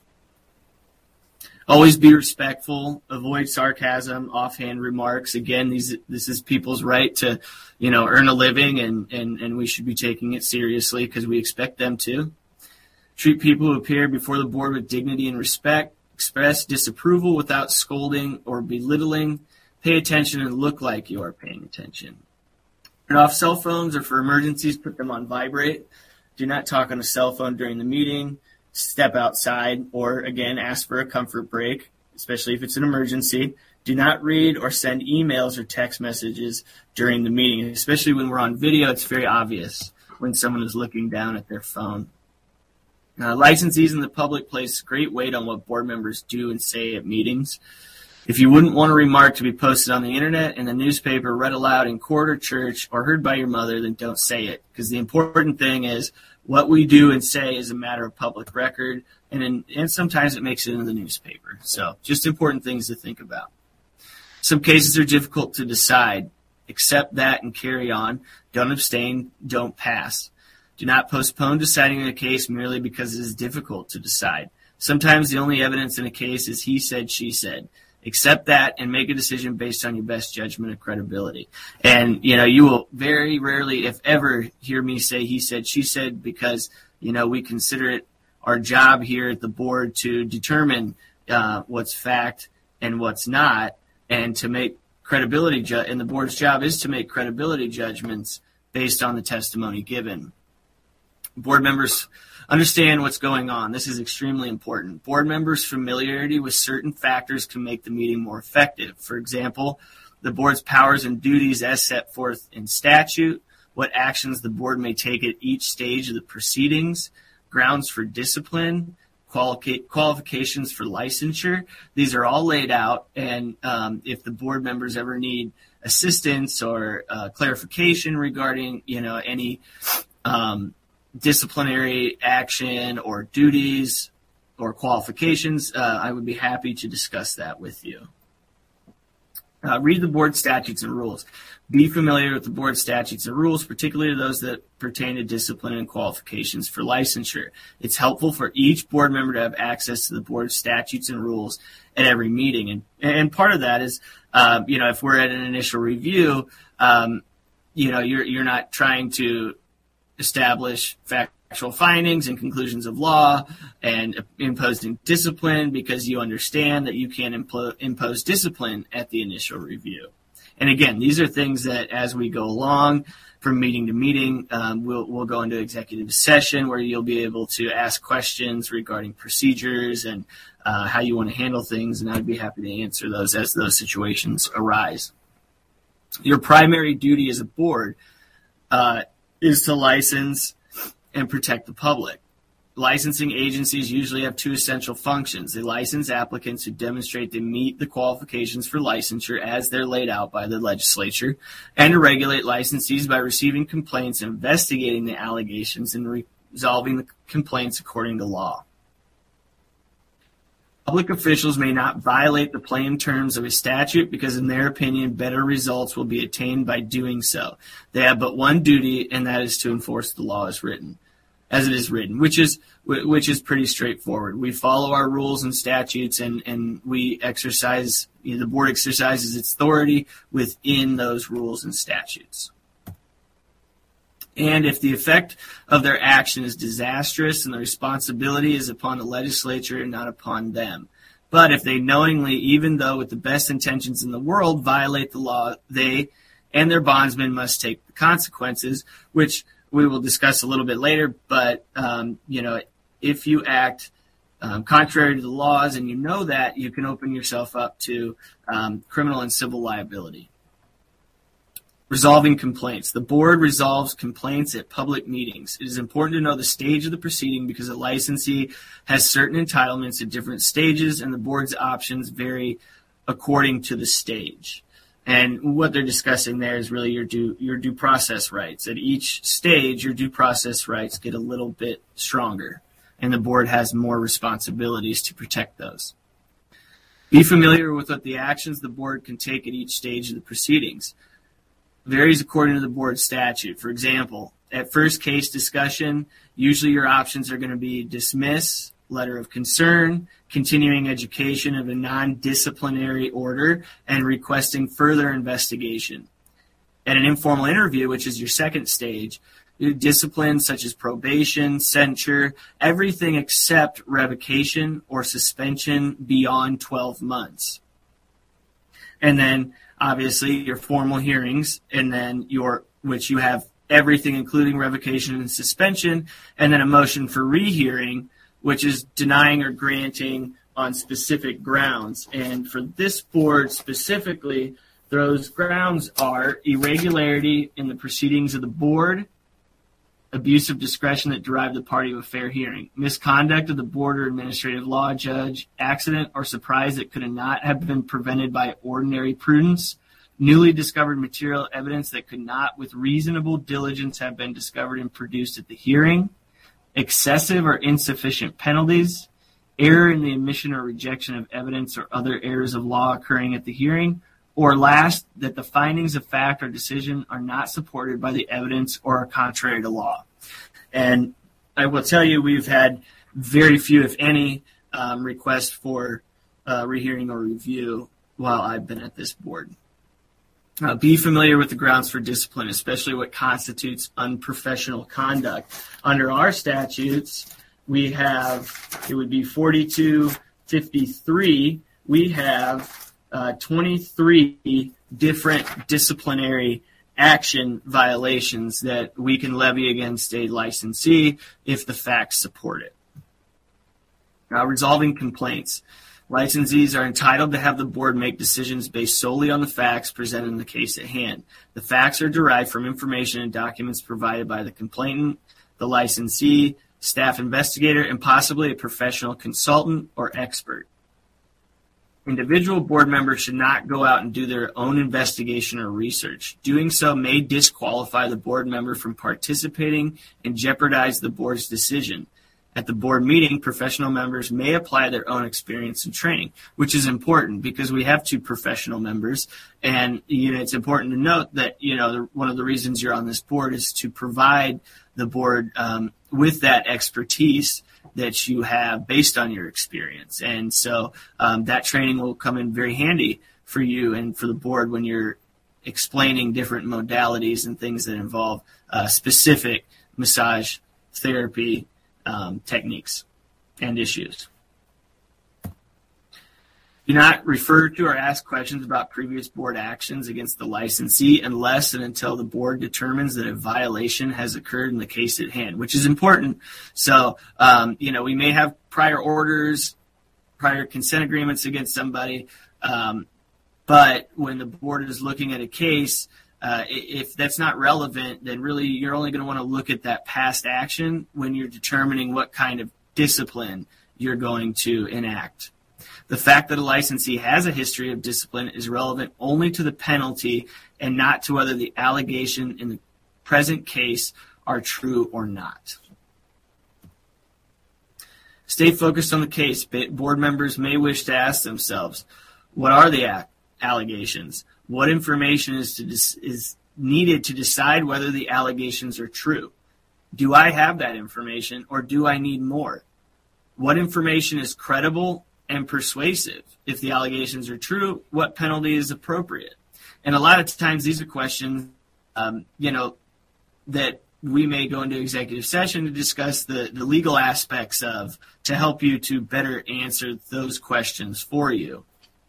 S2: Always be respectful. Avoid sarcasm, offhand remarks. Again, this is people's right to, earn a living, and we should be taking it seriously because we expect them to. Treat people who appear before the board with dignity and respect. Express disapproval without scolding or belittling. Pay attention and look like you are paying attention. Turn off cell phones, or for emergencies, put them on vibrate. Do not talk on a cell phone during the meeting. Step outside, or again, ask for a comfort break, especially if it's an emergency. Do not read or send emails or text messages during the meeting, especially when we're on video. It's very obvious when someone is looking down at their phone. Licensees in the public place great weight on what board members do and say at meetings. If you wouldn't want a remark to be posted on the internet, in the newspaper, read aloud in court or church, or heard by your mother, then don't say it. Because the important thing is what we do and say is a matter of public record, and sometimes it makes it into the newspaper. So just important things to think about. Some cases are difficult to decide. Accept that and carry on. Don't abstain. Don't pass. Do not postpone deciding a case merely because it is difficult to decide. Sometimes the only evidence in a case is he said, she said. Accept that and make a decision based on your best judgment and credibility. And, you will very rarely, if ever, hear me say he said, she said, because, we consider it our job here at the board to determine what's fact and what's not, and to make credibility and the board's job is to make credibility judgments based on the testimony given. Board members understand what's going on. This is extremely important. Board members' familiarity with certain factors can make the meeting more effective. For example, the board's powers and duties as set forth in statute, what actions the board may take at each stage of the proceedings, grounds for discipline, qualifications for licensure. These are all laid out, and if the board members ever need assistance or clarification regarding, any disciplinary action or duties or qualifications, I would be happy to discuss that with you. Read the board statutes and rules. Be familiar with the board statutes and rules, particularly those that pertain to discipline and qualifications for licensure. It's helpful for each board member to have access to the board statutes and rules at every meeting. And part of that is, if we're at an initial review, you're not trying to establish factual findings and conclusions of law and imposing discipline because you understand that you can't impose discipline at the initial review. And again, these are things that as we go along from meeting to meeting, we'll go into executive session where you'll be able to ask questions regarding procedures and how you want to handle things, and I'd be happy to answer those as those situations arise. Your primary duty as a board is to license and protect the public. Licensing agencies usually have two essential functions. They license applicants who demonstrate they meet the qualifications for licensure as they're laid out by the legislature, and to regulate licensees by receiving complaints and investigating the allegations and resolving the complaints according to law. Public officials may not violate the plain terms of a statute because, in their opinion, better results will be attained by doing so. They have but one duty, and that is to enforce the law as it is written, which is pretty straightforward. We follow our rules and statutes, and we exercise. The board exercises its authority within those rules and statutes. And if the effect of their action is disastrous, and the responsibility is upon the legislature and not upon them. But if they knowingly, even though with the best intentions in the world, violate the law, they and their bondsmen must take the consequences, which we will discuss a little bit later. But, if you act contrary to the laws and you know that, you can open yourself up to criminal and civil liability. Resolving complaints. The board resolves complaints at public meetings. It is important to know the stage of the proceeding because a licensee has certain entitlements at different stages, and the board's options vary according to the stage. And what they're discussing there is really your due process rights. At each stage, your due process rights get a little bit stronger, and the board has more responsibilities to protect those. Be familiar with what the actions the board can take at each stage of the proceedings. Varies according to the board statute. For example, at first case discussion, usually your options are going to be dismiss, letter of concern, continuing education of a non-disciplinary order, and requesting further investigation. At an informal interview, which is your second stage, disciplines such as probation, censure, everything except revocation or suspension beyond 12 months. And then obviously your formal hearings, and then which you have everything including revocation and suspension, and then a motion for rehearing, which is denying or granting on specific grounds. And for this board specifically, those grounds are irregularity in the proceedings of the board, abuse of discretion that derived the party of a fair hearing, misconduct of the board or administrative law judge, accident or surprise that could not have been prevented by ordinary prudence, newly discovered material evidence that could not with reasonable diligence have been discovered and produced at the hearing, excessive or insufficient penalties, error in the admission or rejection of evidence or other errors of law occurring at the hearing, or last, that the findings of fact or decision are not supported by the evidence or are contrary to law. And I will tell you, we've had very few, if any, requests for rehearing or review while I've been at this board. Be familiar with the grounds for discipline, especially what constitutes unprofessional conduct. Under our statutes, it would be 4253. We have 23 different disciplinary action violations that we can levy against a licensee if the facts support it. Now, resolving complaints. Licensees are entitled to have the board make decisions based solely on the facts presented in the case at hand. The facts are derived from information and documents provided by the complainant, the licensee, staff investigator, and possibly a professional consultant or expert. Individual board members should not go out and do their own investigation or research. Doing so may disqualify the board member from participating and jeopardize the board's decision. At the board meeting, professional members may apply their own experience and training, which is important because we have two professional members. And, it's important to note that, one of the reasons you're on this board is to provide the board with that expertise that you have based on your experience. And so that training will come in very handy for you and for the board when you're explaining different modalities and things that involve specific massage therapy techniques and issues. Do not refer to or ask questions about previous board actions against the licensee unless and until the board determines that a violation has occurred in the case at hand, which is important. So, we may have prior orders, prior consent agreements against somebody, but when the board is looking at a case, if that's not relevant, then really you're only going to want to look at that past action when you're determining what kind of discipline you're going to enact. The fact that a licensee has a history of discipline is relevant only to the penalty and not to whether the allegation in the present case are true or not. Stay focused on the case. Board members may wish to ask themselves, what are the allegations? What information is needed to decide whether the allegations are true? Do I have that information or do I need more? What information is credible and persuasive? If the allegations are true, what penalty is appropriate? And a lot of times these are questions, that we may go into executive session to discuss the legal aspects of to help you to better answer those questions for you.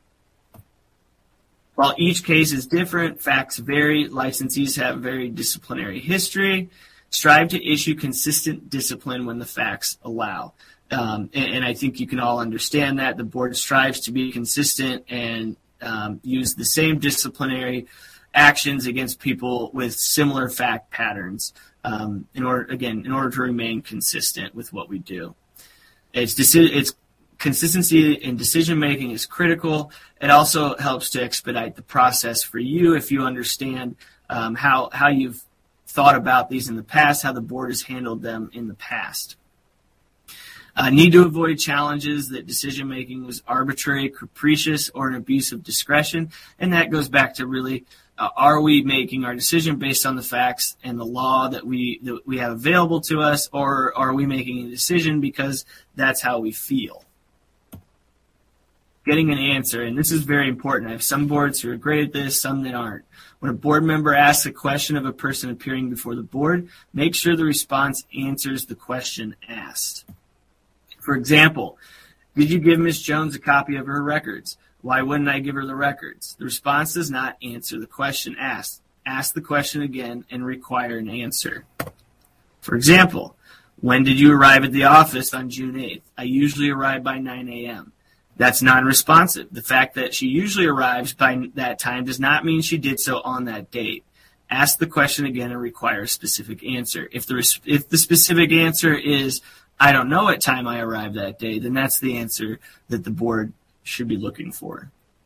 S2: While each case is different, facts vary, licensees have very disciplinary history. Strive to issue consistent discipline when the facts allow. And I think you can all understand that. The board strives to be consistent and use the same disciplinary actions against people with similar fact patterns in order to remain consistent with what we do. It's consistency in decision-making is critical. It also helps to expedite the process for you if you understand how you've thought about these in the past, how the board has handled them in the past. Need to avoid challenges that decision-making was arbitrary, capricious, or an abuse of discretion. And that goes back to really, are we making our decision based on the facts and the law that we have available to us, or are we making a decision because that's how we feel? Getting an answer, and this is very important. I have some boards who are great at this, some that aren't. When a board member asks a question of a person appearing before the board, make sure the response answers the question asked. For example, did you give Ms. Jones a copy of her records? Why wouldn't I give her the records? The response does not answer the question asked. Ask the question again and require an answer. For example, when did you arrive at the office on June 8th? I usually arrive by 9 a.m. That's non-responsive. The fact that she usually arrives by that time does not mean she did so on that date. Ask the question again and require a specific answer. If the specific answer is, I don't know what time I arrived that day, then that's the answer that the board should be looking for.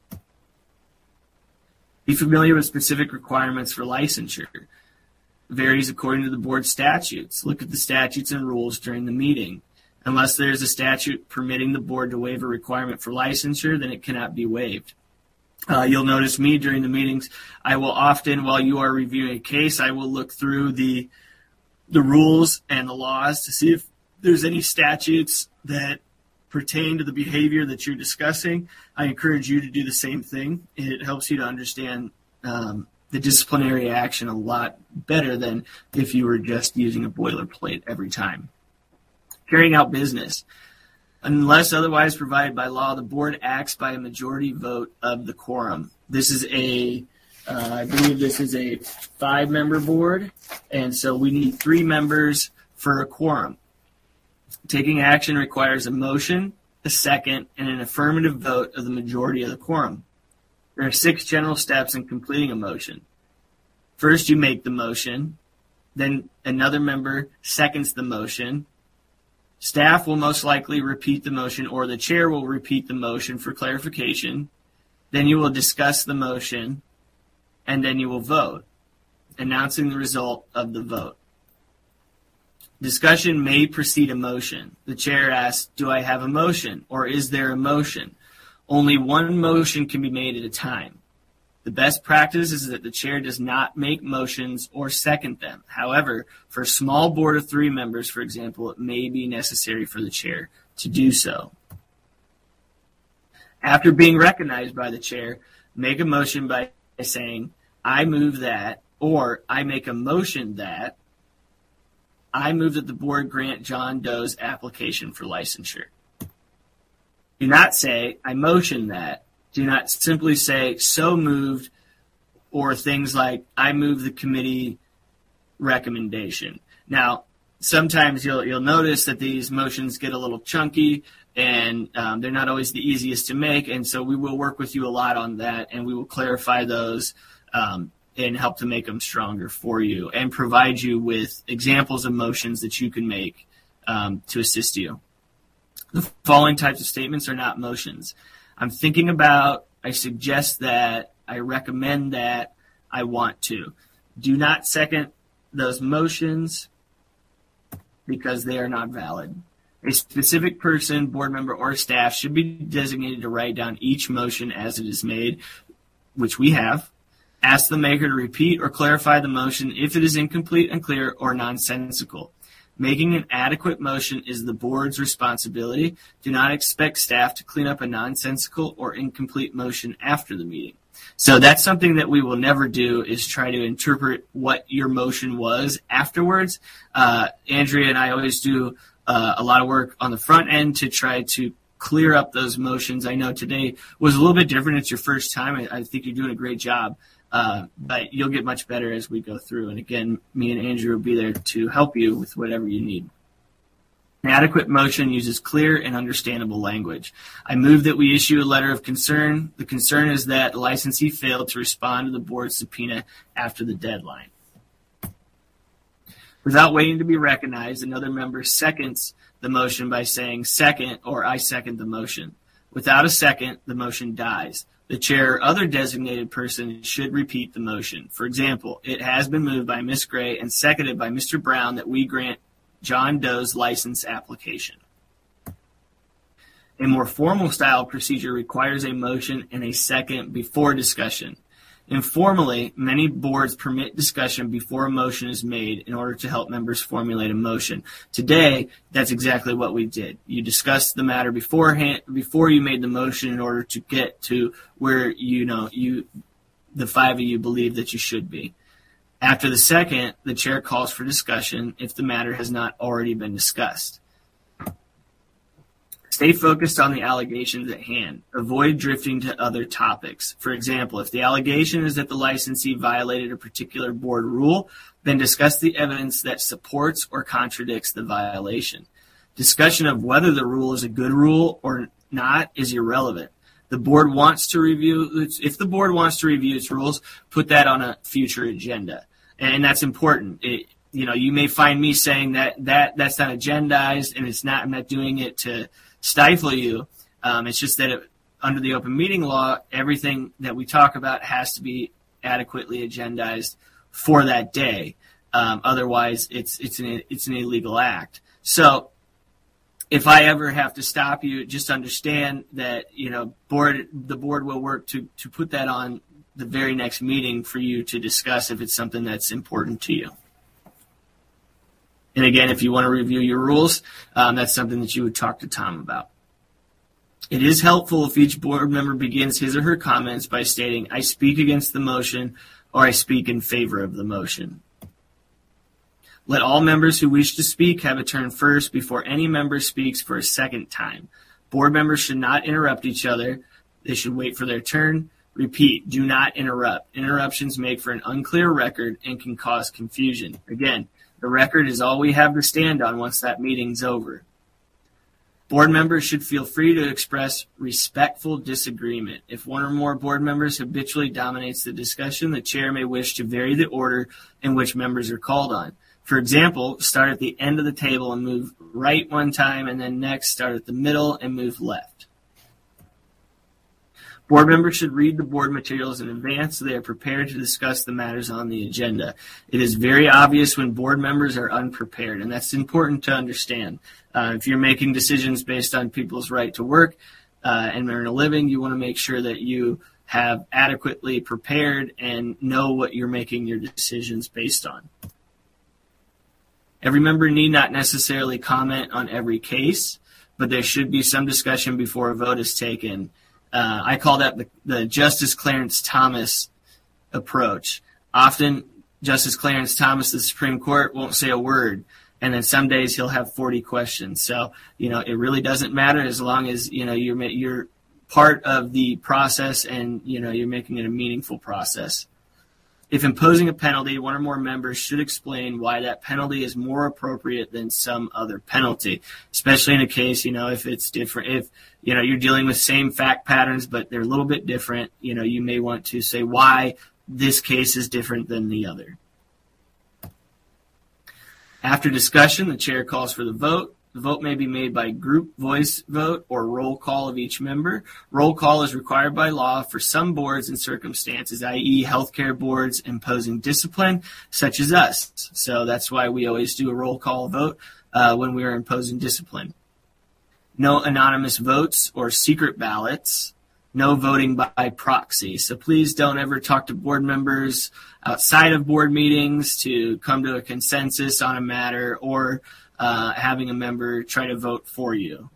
S2: Be familiar with specific requirements for licensure. Varies according to the board statutes. Look at the statutes and rules during the meeting. Unless there is a statute permitting the board to waive a requirement for licensure, then it cannot be waived. You'll notice me during the meetings, I will often, while you are reviewing a case, I will look through the rules and the laws to see if there's any statutes that pertain to the behavior that you're discussing. I encourage you to do the same thing. It helps you to understand the disciplinary action a lot better than if you were just using a boilerplate every time. Carrying out business. Unless otherwise provided by law, the board acts by a majority vote of the quorum. This is I believe this is a 5-member board, and so we need 3 members for a quorum. Taking action requires a motion, a second, and an affirmative vote of the majority of the quorum. There are 6 general steps in completing a motion. First, you make the motion. Then another member seconds the motion. Staff will most likely repeat the motion, or the chair will repeat the motion for clarification. Then you will discuss the motion, and then you will vote, announcing the result of the vote. Discussion may precede a motion. The chair asks, do I have a motion, or is there a motion? Only one motion can be made at a time. The best practice is that the chair does not make motions or second them. However, for a small board of 3 members, for example, it may be necessary for the chair to do so. After being recognized by the chair, make a motion by saying, I move that, or I make a motion that, I move that the board grant John Doe's application for licensure. Do not say, I motion that. Do not simply say, so moved, or things like, I move the committee recommendation. Now, sometimes you'll notice that these motions get a little chunky, and they're not always the easiest to make, and so we will work with you a lot on that, and we will clarify those and help to make them stronger for you, and provide you with examples of motions that you can make to assist you. The following types of statements are not motions. I'm thinking about, I suggest that, I recommend that, I want to. Do not second those motions because they are not valid. A specific person, board member, or staff should be designated to write down each motion as it is made, which we have. Ask the maker to repeat or clarify the motion if it is incomplete, unclear, or nonsensical. Making an adequate motion is the board's responsibility. Do not expect staff to clean up a nonsensical or incomplete motion after the meeting. So that's something that we will never do, is try to interpret what your motion was afterwards. Andrea and I always do a lot of work on the front end to try to clear up those motions. I know today was a little bit different. It's your first time. I think you're doing a great job. But you'll get much better as we go through. And again, me and Andrew will be there to help you with whatever you need. An adequate motion uses clear and understandable language. I move that we issue a letter of concern. The concern is that the licensee failed to respond to the board's subpoena after the deadline. Without waiting to be recognized, another member seconds the motion by saying second or I second the motion. Without a second, the motion dies. The chair or other designated person should repeat the motion. For example, it has been moved by Ms. Gray and seconded by Mr. Brown that we grant John Doe's license application. A more formal style procedure requires a motion and a second before discussion. Informally, many boards permit discussion before a motion is made in order to help members formulate a motion. Today, that's exactly what we did. You discussed the matter beforehand, before you made the motion, in order to get to where the 5 of you believe that you should be. After the second, the chair calls for discussion if the matter has not already been discussed. Stay focused on the allegations at hand. Avoid drifting to other topics. For example, if the allegation is that the licensee violated a particular board rule, then discuss the evidence that supports or contradicts the violation. Discussion of whether the rule is a good rule or not is irrelevant. If the board wants to review its rules, put that on a future agenda. And that's important. You may find me saying that's not agendized, and I'm not doing it to stifle you. It's just that under the open meeting law, everything that we talk about has to be adequately agendized for that day. Otherwise, it's an illegal act. So if I ever have to stop you, just understand that the board will work to put that on the very next meeting for you to discuss if it's something that's important to you. And again, if you want to review your rules, that's something that you would talk to Tom about. It is helpful if each board member begins his or her comments by stating, I speak against the motion, or I speak in favor of the motion. Let all members who wish to speak have a turn first before any member speaks for a second time. Board members should not interrupt each other. They should wait for their turn. Repeat, do not interrupt. Interruptions make for an unclear record and can cause confusion. Again, the record is all we have to stand on once that meeting's over. Board members should feel free to express respectful disagreement. If one or more board members habitually dominates the discussion, the chair may wish to vary the order in which members are called on. For example, start at the end of the table and move right one time, and then next start at the middle and move left. Board members should read the board materials in advance so they are prepared to discuss the matters on the agenda. It is very obvious when board members are unprepared, and that's important to understand. If you're making decisions based on people's right to work and earn a living, you want to make sure that you have adequately prepared and know what you're making your decisions based on. Every member need not necessarily comment on every case, but there should be some discussion before a vote is taken. I call that the Justice Clarence Thomas approach. Often, Justice Clarence Thomas of the Supreme Court won't say a word, and then some days he'll have 40 questions. So, it really doesn't matter as long as, you're part of the process and, you're making it a meaningful process. If imposing a penalty, one or more members should explain why that penalty is more appropriate than some other penalty, especially in a case, if it's different. If, you're dealing with same fact patterns, but they're a little bit different, you may want to say why this case is different than the other. After discussion, the chair calls for the vote. The vote may be made by group voice vote or roll call of each member. Roll call is required by law for some boards and circumstances, i.e. healthcare boards imposing discipline, such as us. So that's why we always do a roll call vote when we are imposing discipline. No anonymous votes or secret ballots. No voting by proxy. So please don't ever talk to board members outside of board meetings to come to a consensus on a matter or having a member try to vote for you.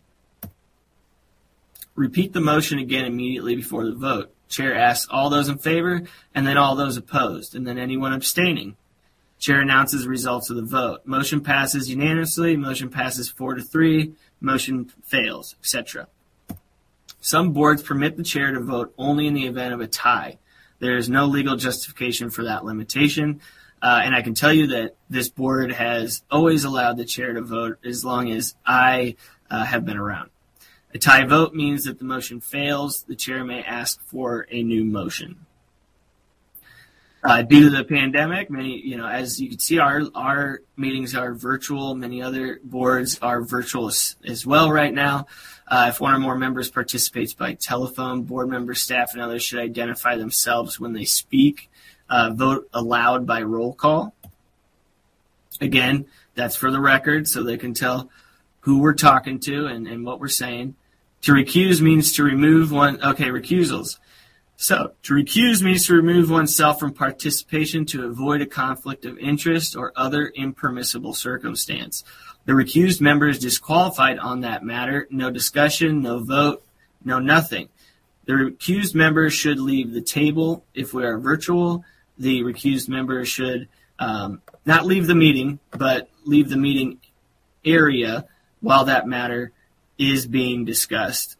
S2: Repeat the motion again immediately before the vote. Chair asks all those in favor and then all those opposed and then anyone abstaining. Chair announces the results of the vote. Motion passes unanimously. Motion passes 4-3. Motion fails, etc. Some boards permit the chair to vote only in the event of a tie. There is no legal justification for that limitation. And I can tell you that this board has always allowed the chair to vote as long as I have been around. A tie vote means that the motion fails. The chair may ask for a new motion. Due to the pandemic, many, as you can see, our meetings are virtual. Many other boards are virtual as well right now. If one or more members participates by telephone, board members, staff, and others should identify themselves when they speak. Vote aloud by roll call. Again, that's for the record, so they can tell who we're talking to and what we're saying. To recuse means to remove one. Okay, recusals. So, to recuse means to remove oneself from participation to avoid a conflict of interest or other impermissible circumstance. The recused member is disqualified on that matter. No discussion, no vote, no nothing. The recused member should leave the table if we are virtual. The recused member should not leave the meeting, but leave the meeting area while that matter is being discussed.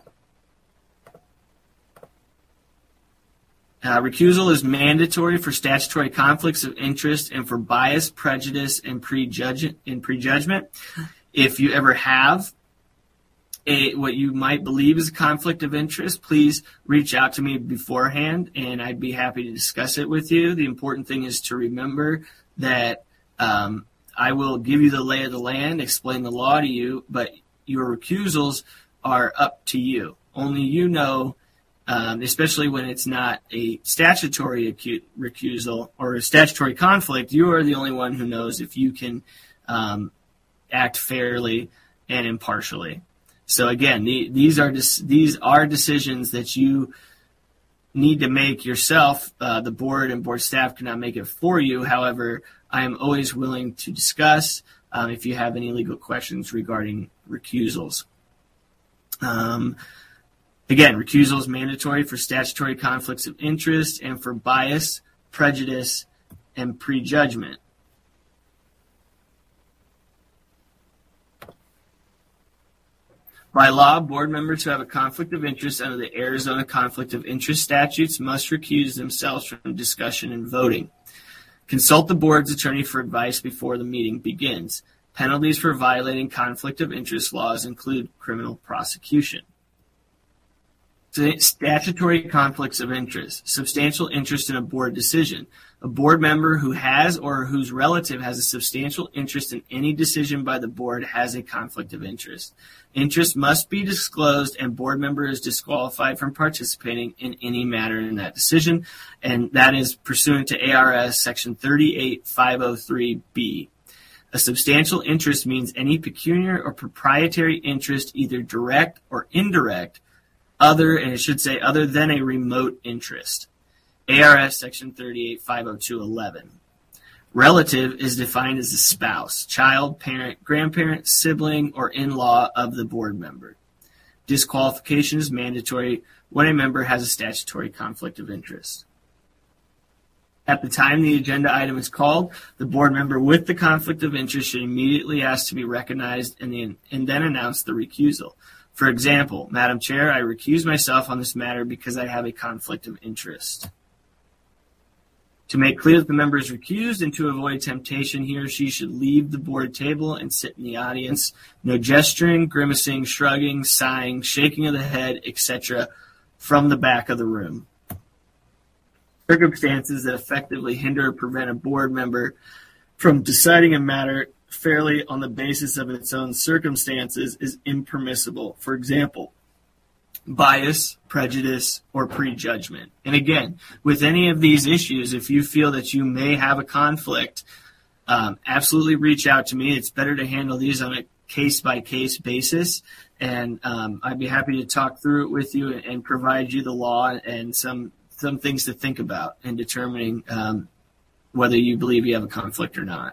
S2: Recusal is mandatory for statutory conflicts of interest and for bias, prejudice, and prejudgment. If you ever have what you might believe is a conflict of interest, please reach out to me beforehand, and I'd be happy to discuss it with you. The important thing is to remember that I will give you the lay of the land, explain the law to you, but your recusals are up to you. Only you know. Especially when it's not a statutory recusal or a statutory conflict, you are the only one who knows if you can act fairly and impartially. So again, these are decisions that you need to make yourself. The board and board staff cannot make it for you. However, I am always willing to discuss if you have any legal questions regarding recusals. Again, recusal is mandatory for statutory conflicts of interest and for bias, prejudice, and prejudgment. By law, board members who have a conflict of interest under the Arizona Conflict of Interest statutes must recuse themselves from discussion and voting. Consult the board's attorney for advice before the meeting begins. Penalties for violating conflict of interest laws include criminal prosecution. Statutory conflicts of interest. Substantial interest in a board decision. A board member who has or whose relative has a substantial interest in any decision by the board has a conflict of interest. Interest must be disclosed, and board member is disqualified from participating in any matter in that decision, and that is pursuant to ARS Section 38503B. A substantial interest means any pecuniary or proprietary interest, either direct or indirect, other than a remote interest. ARS Section 3850211. Relative is defined as a spouse, child, parent, grandparent, sibling, or in-law of the board member. Disqualification is mandatory when a member has a statutory conflict of interest. At the time the agenda item is called, the board member with the conflict of interest should immediately ask to be recognized and then announce the recusal. For example, Madam Chair, I recuse myself on this matter because I have a conflict of interest. To make clear that the member is recused and to avoid temptation, he or she should leave the board table and sit in the audience. No gesturing, grimacing, shrugging, sighing, shaking of the head, etc. from the back of the room. Circumstances that effectively hinder or prevent a board member from deciding a matter fairly on the basis of its own circumstances is impermissible. For example, bias, prejudice, or prejudgment. And again, with any of these issues, if you feel that you may have a conflict, absolutely reach out to me. It's better to handle these on a case-by-case basis, and I'd be happy to talk through it with you and provide you the law and some things to think about in determining whether you believe you have a conflict or not.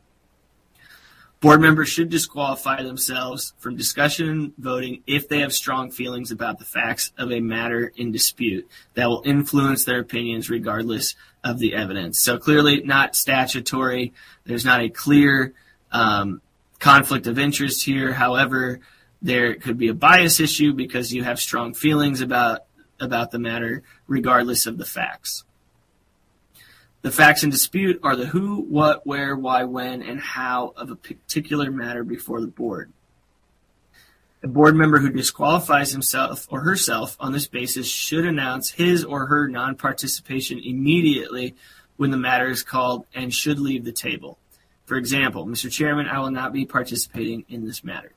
S2: Board members should disqualify themselves from discussion and voting if they have strong feelings about the facts of a matter in dispute that will influence their opinions regardless of the evidence. So clearly not statutory. There's not a clear conflict of interest here. However, there could be a bias issue because you have strong feelings about the matter regardless of the facts. The facts in dispute are the who, what, where, why, when, and how of a particular matter before the board. A board member who disqualifies himself or herself on this basis should announce his or her non-participation immediately when the matter is called and should leave the table. For example, Mr. Chairman, I will not be participating in this matter.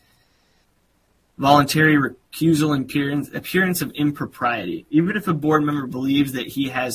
S2: Voluntary recusal and appearance of impropriety. Even if a board member believes that he or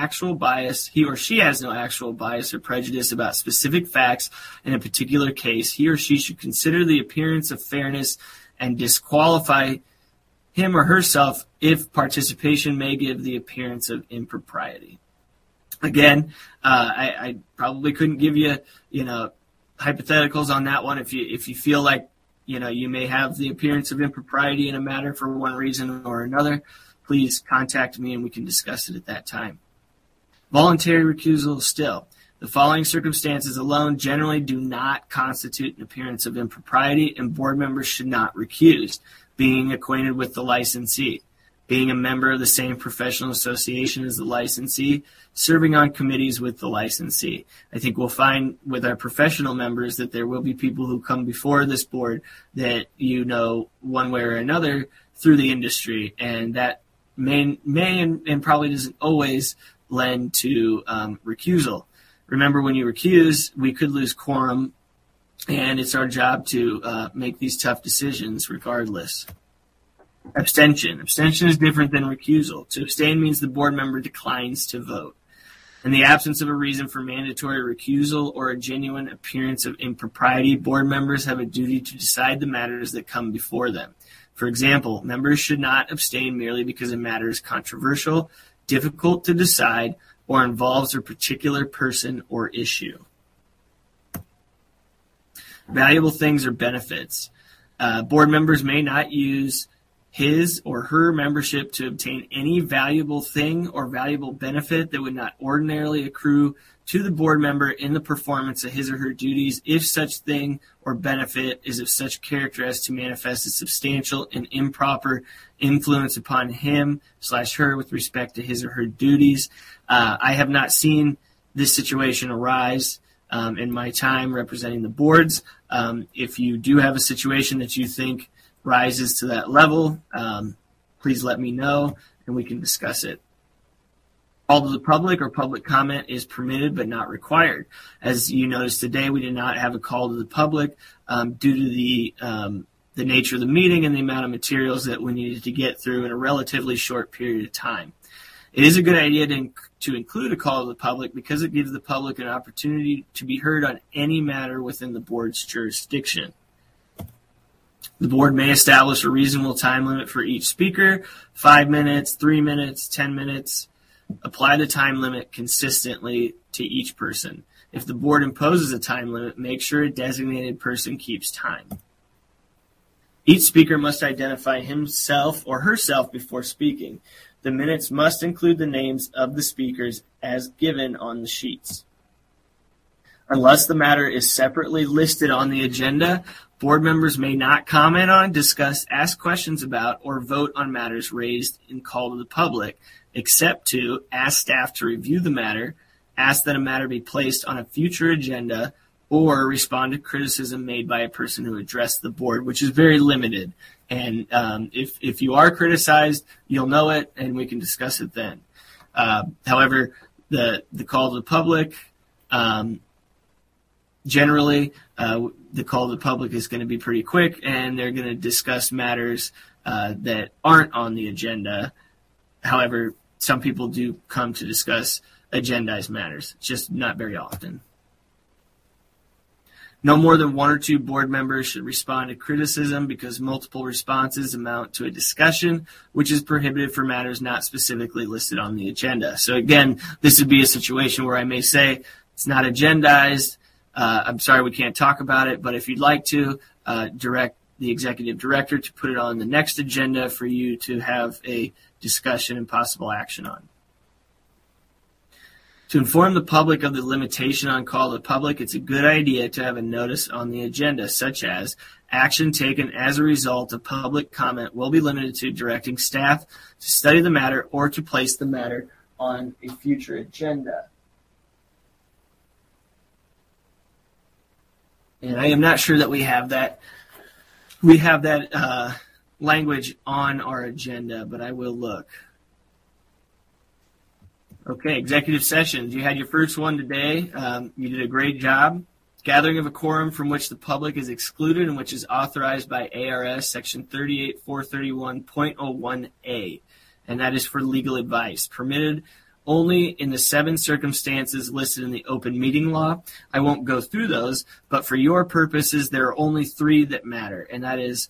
S2: she has no actual bias or prejudice about specific facts in a particular case, he or she should consider the appearance of fairness and disqualify him or herself if participation may give the appearance of impropriety. Again, I probably couldn't give you, hypotheticals on that one. If you feel like you may have the appearance of impropriety in a matter for one reason or another, please contact me and we can discuss it at that time. Voluntary recusal still. The following circumstances alone generally do not constitute an appearance of impropriety, and board members should not recuse. Being acquainted with the licensee, being a member of the same professional association as the licensee, serving on committees with the licensee. I think we'll find with our professional members that there will be people who come before this board that one way or another through the industry, and that may and probably doesn't always lend to recusal. Remember, when you recuse, we could lose quorum, and it's our job to make these tough decisions regardless. Abstention. Abstention is different than recusal. To abstain means the board member declines to vote. In the absence of a reason for mandatory recusal or a genuine appearance of impropriety, board members have a duty to decide the matters that come before them. For example, members should not abstain merely because a matter is controversial, difficult to decide, or involves a particular person or issue. Valuable things or benefits. Board members may not use his or her membership to obtain any valuable thing or valuable benefit that would not ordinarily accrue to the board member in the performance of his or her duties if such thing or benefit is of such character as to manifest a substantial and improper influence upon him/her with respect to his or her duties. I have not seen this situation arise in my time representing the boards. If you do have a situation that you think rises to that level, please let me know and we can discuss it. Call to the public or public comment is permitted but not required. As you noticed today, we did not have a call to the public due to the nature of the meeting and the amount of materials that we needed to get through in a relatively short period of time. It is a good idea to include a call to the public because it gives the public an opportunity to be heard on any matter within the board's jurisdiction. The board may establish a reasonable time limit for each speaker, 5 minutes, 3 minutes, 10 minutes. Apply the time limit consistently to each person. If the board imposes a time limit, make sure a designated person keeps time. Each speaker must identify himself or herself before speaking. The minutes must include the names of the speakers as given on the sheets. Unless the matter is separately listed on the agenda, board members may not comment on, discuss, ask questions about, or vote on matters raised in call to the public, except to ask staff to review the matter, ask that a matter be placed on a future agenda, or respond to criticism made by a person who addressed the board, which is very limited. And if you are criticized, you'll know it, and we can discuss it then. However, the call to the public, generally, the call to the public is going to be pretty quick, and they're going to discuss matters that aren't on the agenda. However, some people do come to discuss agendized matters, just not very often. No more than 1 or 2 board members should respond to criticism because multiple responses amount to a discussion, which is prohibited for matters not specifically listed on the agenda. So again, this would be a situation where I may say it's not agendized. I'm sorry we can't talk about it, but if you'd like to, direct the executive director to put it on the next agenda for you to have a discussion and possible action on. To inform the public of the limitation on call to the public, it's a good idea to have a notice on the agenda, such as action taken as a result of public comment will be limited to directing staff to study the matter or to place the matter on a future agenda. And I am not sure that we have that language on our agenda, but I will look. Okay, executive sessions. You had your first one today. You did a great job. Gathering of a quorum from which the public is excluded and which is authorized by ARS Section 38431.01A, and that is for legal advice. Permitted only in the 7 circumstances listed in the open meeting law. I won't go through those, but for your purposes, there are only 3 that matter, and that is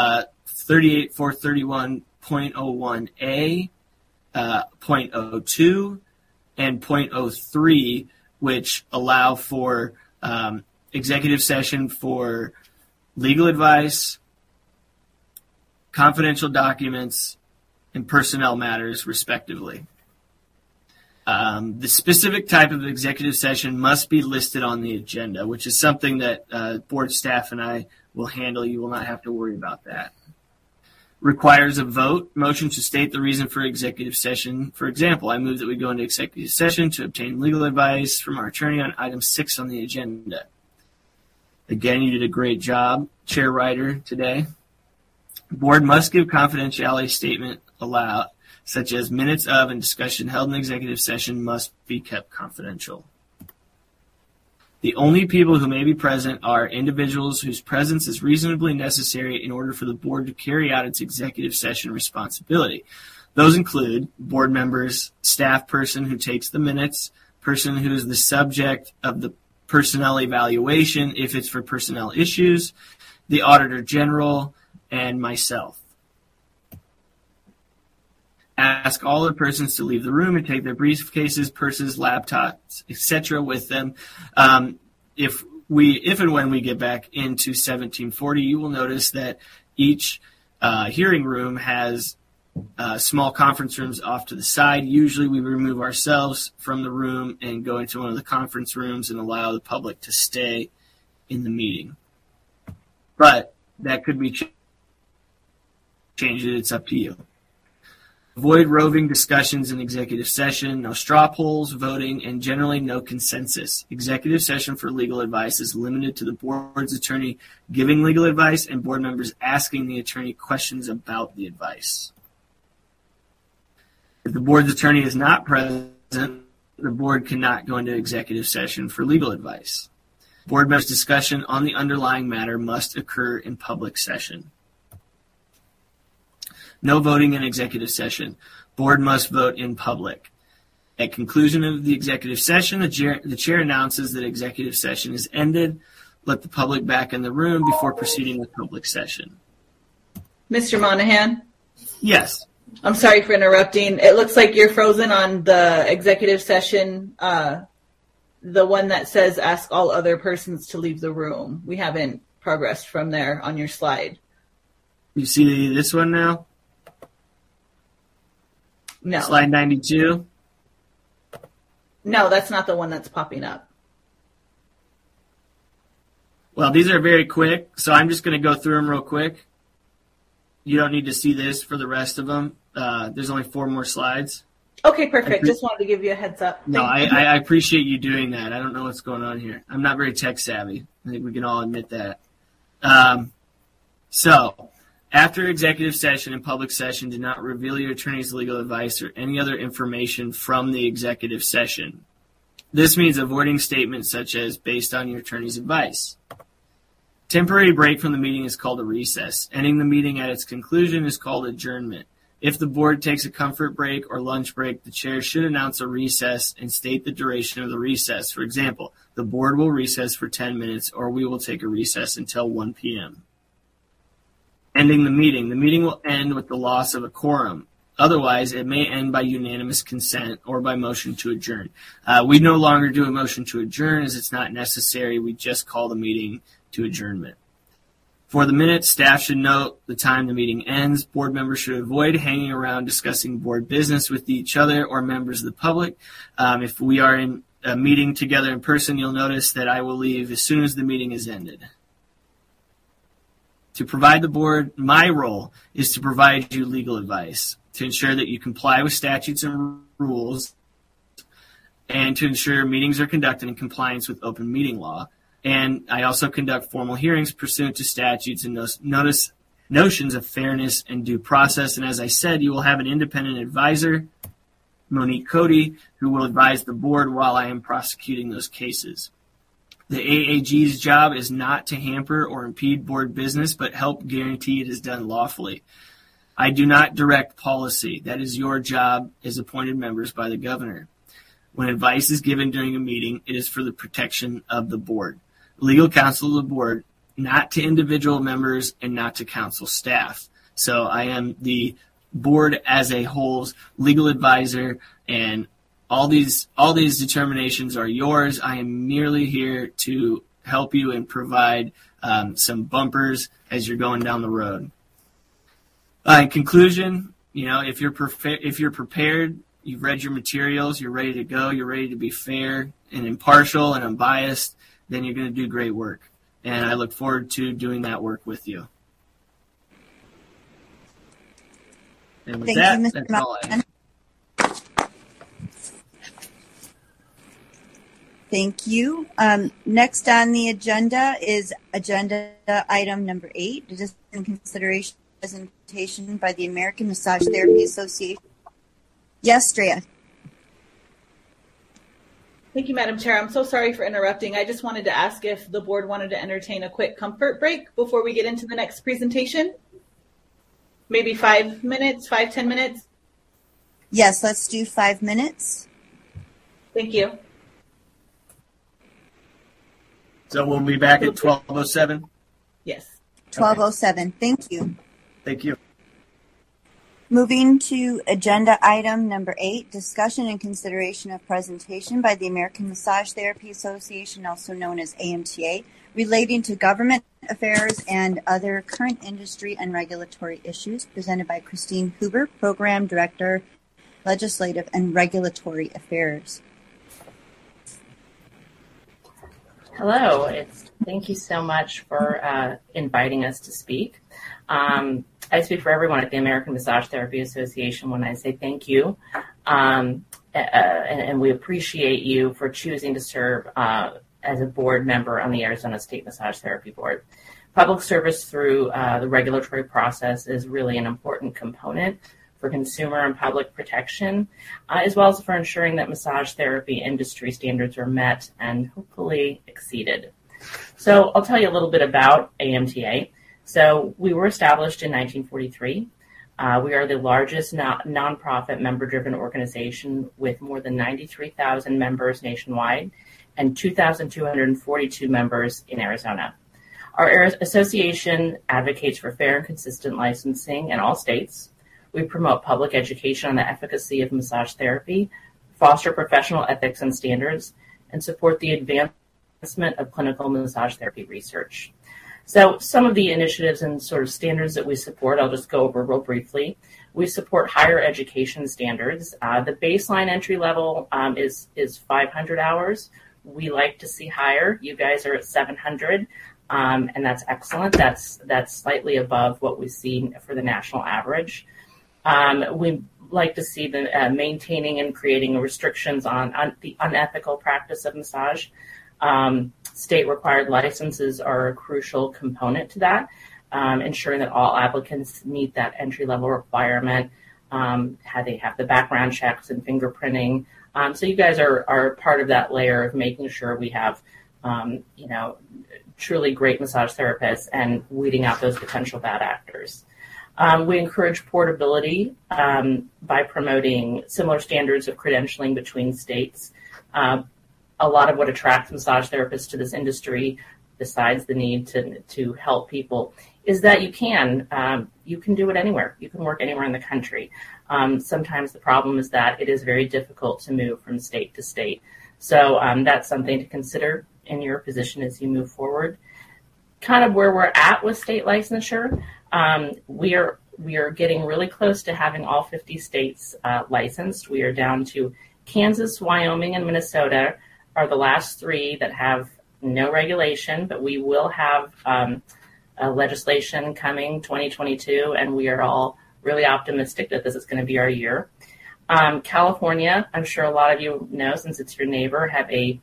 S2: 38431.01A, 0.02, and 0.03, which allow for executive session for legal advice, confidential documents, and personnel matters, respectively. The specific type of executive session must be listed on the agenda, which is something that board staff and I will handle. You will not have to worry about that. Requires a vote. Motion to state the reason for executive session. For example, I move that we go into executive session to obtain legal advice from our attorney on item 6 on the agenda. Again, you did a great job, Chair Ryder, today. Board must give confidentiality statement allowed, such as minutes of and discussion held in executive session must be kept confidential. The only people who may be present are individuals whose presence is reasonably necessary in order for the board to carry out its executive session responsibility. Those include board members, staff person who takes the minutes, person who is the subject of the personnel evaluation if it's for personnel issues, the auditor general, and myself. Ask all the persons to leave the room and take their briefcases, purses, laptops, etc. with them. If and when we get back into 1740, you will notice that each hearing room has small conference rooms off to the side. Usually we remove ourselves from the room and go into one of the conference rooms and allow the public to stay in the meeting. But that could be changed. It's up to you. Avoid roving discussions in executive session, no straw polls, voting, and generally no consensus. Executive session for legal advice is limited to the board's attorney giving legal advice and board members asking the attorney questions about the advice. If the board's attorney is not present, the board cannot go into executive session for legal advice. Board members' discussion on the underlying matter must occur in public session. No voting in executive session. Board must vote in public. At conclusion of the executive session, the chair announces that executive session is ended. Let the public back in the room before proceeding with public session.
S13: Mr. Monahan?
S2: Yes.
S13: I'm sorry for interrupting. It looks like you're frozen on the executive session, the one that says ask all other persons to leave the room. We haven't progressed from there on your slide.
S2: You see this one now?
S13: No.
S2: Slide 92?
S13: No, that's not the one that's popping up.
S2: Well, these are very quick, so I'm just going to go through them real quick. You don't need to see this for the rest of them. There's only 4 more slides.
S13: Okay, perfect. Just wanted to give you a heads up.
S2: No, I appreciate you doing that. I don't know what's going on here. I'm not very tech savvy. I think we can all admit that. So, after executive session and public session, do not reveal your attorney's legal advice or any other information from the executive session. This means avoiding statements such as based on your attorney's advice. Temporary break from the meeting is called a recess. Ending the meeting at its conclusion is called adjournment. If the board takes a comfort break or lunch break, the chair should announce a recess and state the duration of the recess. For example, the board will recess for 10 minutes or we will take a recess until 1 p.m. Ending the meeting will end with the loss of a quorum. Otherwise, it may end by unanimous consent or by motion to adjourn. We no longer do a motion to adjourn as it's not necessary. We just call the meeting to adjournment. For the minutes, staff should note the time the meeting ends. Board members should avoid hanging around discussing board business with each other or members of the public. If we are in a meeting together in person, you'll notice that I will leave as soon as the meeting is ended. To provide the board, my role is to provide you legal advice, to ensure that you comply with statutes and rules, and to ensure meetings are conducted in compliance with open meeting law. And I also conduct formal hearings pursuant to statutes and notions of fairness and due process. And as I said, you will have an independent advisor, Monique Cody, who will advise the board while I am prosecuting those cases. The AAG's job is not to hamper or impede board business, but help guarantee it is done lawfully. I do not direct policy. That is your job as appointed members by the governor. When advice is given during a meeting, it is for the protection of the board. Legal counsel of the board, not to individual members and not to council staff. So I am the board as a whole's legal advisor, and all these determinations are yours. I am merely here to help you and provide some bumpers as you're going down the road. In conclusion, if you're prepared, you've read your materials, you're ready to go, you're ready to be fair and impartial and unbiased, then you're going to do great work. And I look forward to doing that work with you. And with that's all I have.
S7: Thank you. Next on the agenda is agenda item number 8, just in consideration presentation by the American Massage Therapy Association. Yes, Drea.
S13: Thank you, Madam Chair. I'm so sorry for interrupting. I just wanted to ask if the board wanted to entertain a quick comfort break before we get into the next presentation. Maybe 5 minutes, 10 minutes?
S7: Yes, let's do 5 minutes.
S13: Thank you.
S2: So we'll be back at 12:07?
S13: Yes.
S7: 12:07. Okay. Thank you.
S2: Thank you.
S7: Moving to agenda item number 8, discussion and consideration of presentation by the American Massage Therapy Association, also known as AMTA, relating to government affairs and other current industry and regulatory issues, presented by Christine Huber, Program Director, Legislative and Regulatory Affairs.
S14: Hello, thank you so much for inviting us to speak. I speak for everyone at the American Massage Therapy Association when I say thank you, and we appreciate you for choosing to serve as a board member on the Arizona State Massage Therapy Board. Public service through the regulatory process is really an important component for consumer and public protection, as well as for ensuring that massage therapy industry standards are met and hopefully exceeded. So I'll tell you a little bit about AMTA. So we were established in 1943. We are the largest nonprofit member-driven organization with more than 93,000 members nationwide and 2,242 members in Arizona. Our association advocates for fair and consistent licensing in all states. We promote public education on the efficacy of massage therapy, foster professional ethics and standards, and support the advancement of clinical massage therapy research. So some of the initiatives and sort of standards that we support, I'll just go over real briefly. We support higher education standards. The baseline entry level is 500 hours. We like to see higher. You guys are at 700, and that's excellent. That's slightly above what we've seen for the national average. We like to see the maintaining and creating restrictions on the unethical practice of massage. State-required licenses are a crucial component to that, ensuring that all applicants meet that entry-level requirement, how they have the background checks and fingerprinting. So you guys are part of that layer of making sure we have, truly great massage therapists and weeding out those potential bad actors. We encourage portability by promoting similar standards of credentialing between states. A lot of what attracts massage therapists to this industry, besides the need to help people, is that you can do it anywhere. You can work anywhere in the country. Sometimes the problem is that it is very difficult to move from state to state. So that's something to consider in your position as you move forward. Kind of where we're at with state licensure, we are getting really close to having all 50 states licensed. We are down to Kansas, Wyoming, and Minnesota are the last three that have no regulation, but we will have legislation coming 2022, and we are all really optimistic that this is going to be our year. California, I'm sure a lot of you know, since it's your neighbor, have a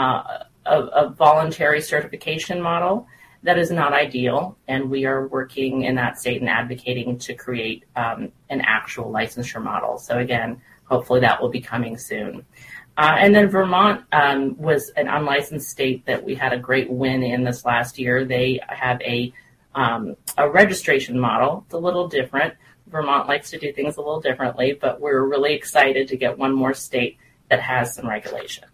S14: voluntary certification model that is not ideal, and we are working in that state and advocating to create an actual licensure model. So again, hopefully that will be coming soon. And then Vermont was an unlicensed state that we had a great win in this last year. They have a registration model. It's a little different. Vermont likes to do things a little differently, but we're really excited to get one more state that has some regulation.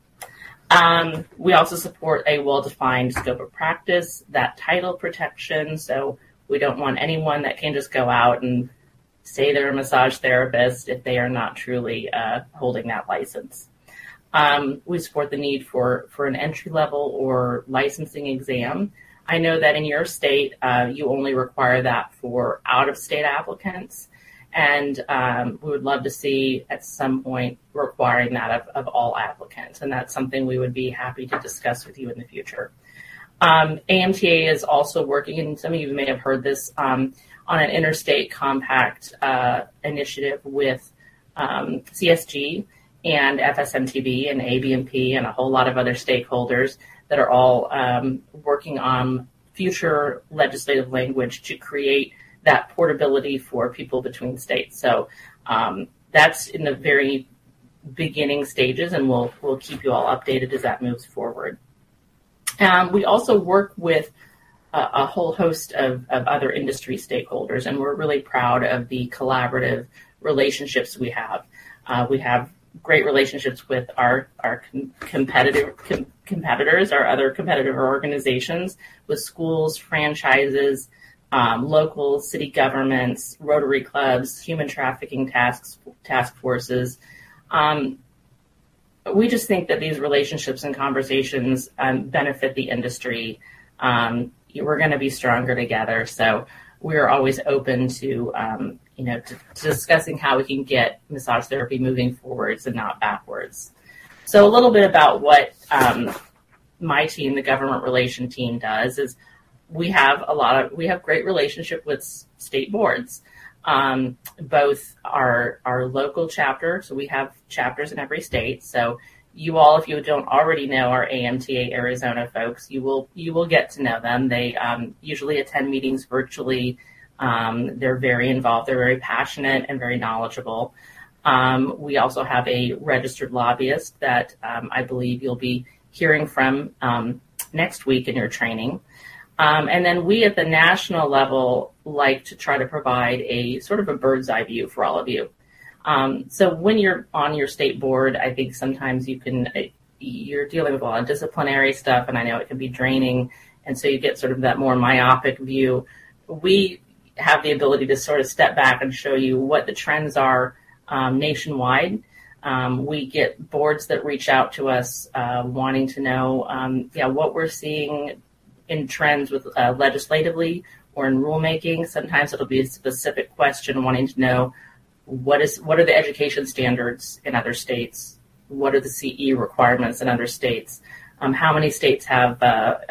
S14: We also support a well-defined scope of practice, that title protection, so we don't want anyone that can just go out and say they're a massage therapist if they are not truly holding that license. We support the need for an entry-level or licensing exam. I know that in your state, you only require that for out-of-state applicants, and we would love to see at some point requiring that of all applicants, and that's something we would be happy to discuss with you in the future. AMTA is also working, and some of you may have heard this, on an interstate compact initiative with CSG and FSMTB and ABMP and a whole lot of other stakeholders that are all working on future legislative language to create that portability for people between states. So that's in the very beginning stages, and we'll keep you all updated as that moves forward. We also work with a whole host of other industry stakeholders, and we're really proud of the collaborative relationships we have. We have great relationships with our competitors, our other competitive organizations, with schools, franchises, local city governments, Rotary clubs, human trafficking task forces. We just think that these relationships and conversations benefit the industry. we're going to be stronger together. So we're always open to, to discussing how we can get massage therapy moving forwards and not backwards. So a little bit about what my team, the government relation team, does is we have great relationship with state boards, both our local chapter. So we have chapters in every state. So you all, if you don't already know our AMTA Arizona folks, you will get to know them. They usually attend meetings virtually. They're very involved. They're very passionate and very knowledgeable. We also have a registered lobbyist that I believe you'll be hearing from next week in your training. And then we at the national level like to try to provide a sort of a bird's eye view for all of you. So when you're on your state board, I think sometimes you're dealing with a lot of disciplinary stuff, and I know it can be draining. And so you get sort of that more myopic view. We have the ability to sort of step back and show you what the trends are nationwide. We get boards that reach out to us wanting to know what we're seeing in trends with legislatively or in rulemaking. Sometimes it'll be a specific question wanting to know what are the education standards in other states? What are the CE requirements in other states? How many states have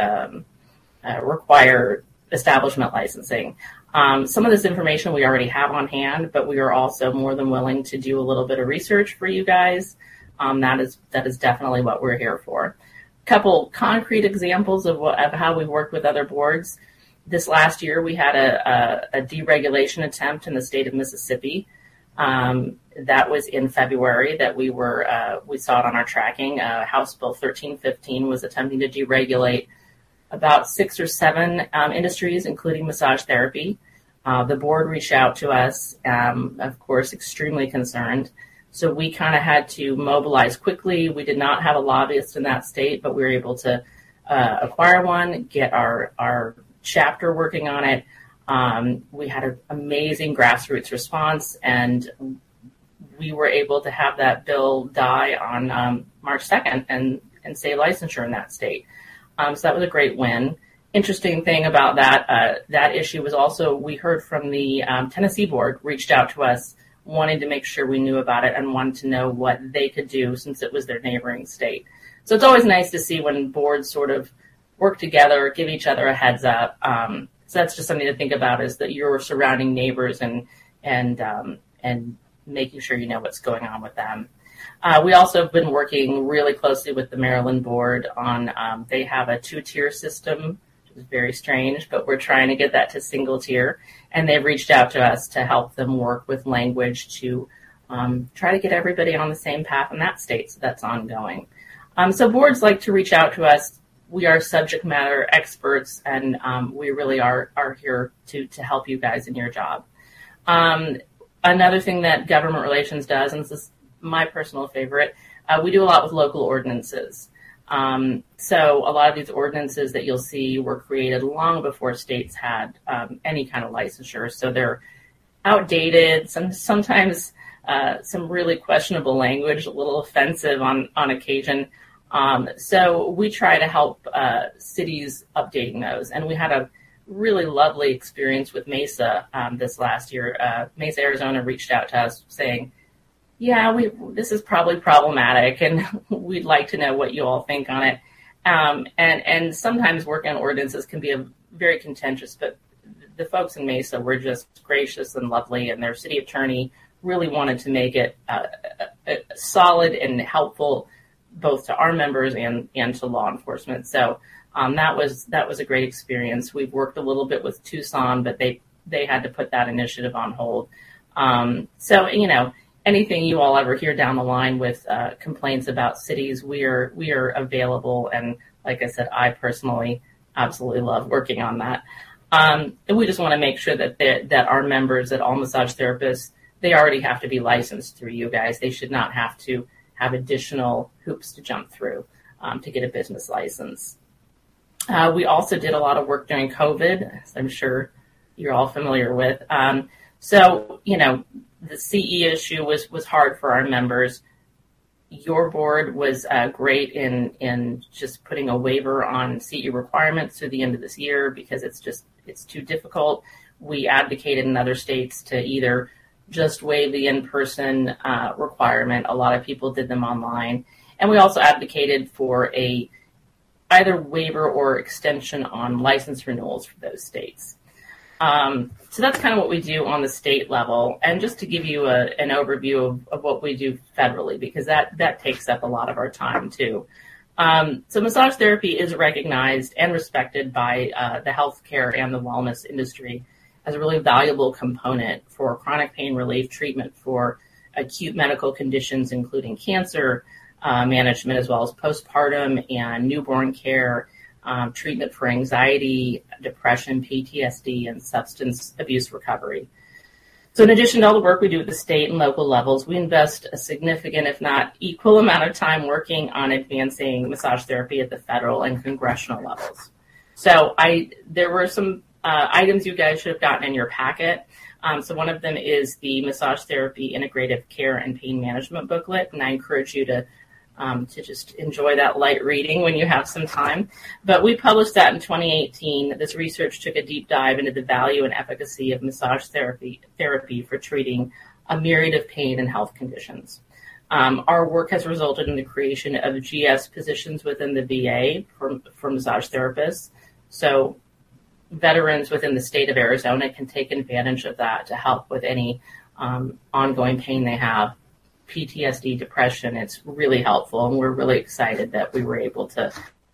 S14: require establishment licensing? Some of this information we already have on hand, but we are also more than willing to do a little bit of research for you guys. That is definitely what we're here for. A couple concrete examples of how we work with other boards. This last year, we had a deregulation attempt in the state of Mississippi. That was in February that we saw it on our tracking. House Bill 1315 was attempting to deregulate about 6 or 7 industries, including massage therapy. The board reached out to us, of course, extremely concerned. So we kind of had to mobilize quickly. We did not have a lobbyist in that state, but we were able to acquire one, get our chapter working on it. We had an amazing grassroots response, and we were able to have that bill die on March 2nd and save licensure in that state. So that was a great win. Interesting thing about that issue was also we heard from the Tennessee board, reached out to us wanting to make sure we knew about it and wanted to know what they could do since it was their neighboring state. So it's always nice to see when boards sort of work together, give each other a heads up. So that's just something to think about, is that you're surrounding neighbors and making sure you know what's going on with them. We also have been working really closely with the Maryland board on, they have a 2-tier system, which is very strange, but we're trying to get that to single tier. And they've reached out to us to help them work with language to try to get everybody on the same path in that state. So that's ongoing. So boards like to reach out to us. We are subject matter experts, and we really are here to help you guys in your job. Another thing that government relations does, and this is my personal favorite, we do a lot with local ordinances. So a lot of these ordinances that you'll see were created long before states had any kind of licensure. So they're outdated, sometimes some really questionable language, a little offensive on occasion. So we try to help cities updating those. And we had a really lovely experience with Mesa this last year. Mesa, Arizona reached out to us saying, this is probably problematic, and we'd like to know what you all think on it. And sometimes working on ordinances can be very contentious, but the folks in Mesa were just gracious and lovely, and their city attorney really wanted to make it solid and helpful both to our members and to law enforcement. So that was a great experience. We've worked a little bit with Tucson, but they had to put that initiative on hold. So anything you all ever hear down the line with complaints about cities, we are available. And like I said, I personally absolutely love working on that. And we just want to make sure that our members, that all massage therapists, they already have to be licensed through you guys. They should not have to have additional hoops to jump through to get a business license. We also did a lot of work during COVID, as I'm sure you're all familiar with. So, the CE issue was hard for our members. Your board was great in just putting a waiver on CE requirements through the end of this year because it's too difficult. We advocated in other states to either just waive the in-person requirement. A lot of people did them online. And we also advocated for either waiver or extension on license renewals for those states. So that's kind of what we do on the state level. And just to give you an overview of what we do federally, because that takes up a lot of our time too. So massage therapy is recognized and respected by the healthcare and the wellness industry as a really valuable component for chronic pain relief treatment for acute medical conditions, including cancer management, as well as postpartum and newborn care, treatment for anxiety, depression, PTSD, and substance abuse recovery. So in addition to all the work we do at the state and local levels, we invest a significant, if not equal amount of time working on advancing massage therapy at the federal and congressional levels. So there were some items you guys should have gotten in your packet. So one of them is the Massage Therapy Integrative Care and Pain Management booklet, and I encourage you to just enjoy that light reading when you have some time. But we published that in 2018. This research took a deep dive into the value and efficacy of massage therapy for treating a myriad of pain and health conditions. Our work has resulted in the creation of GS positions within the VA for massage therapists. So veterans within the state of Arizona can take advantage of that to help with any ongoing pain they have. PTSD, depression, it's really helpful, and we're really excited that we were able to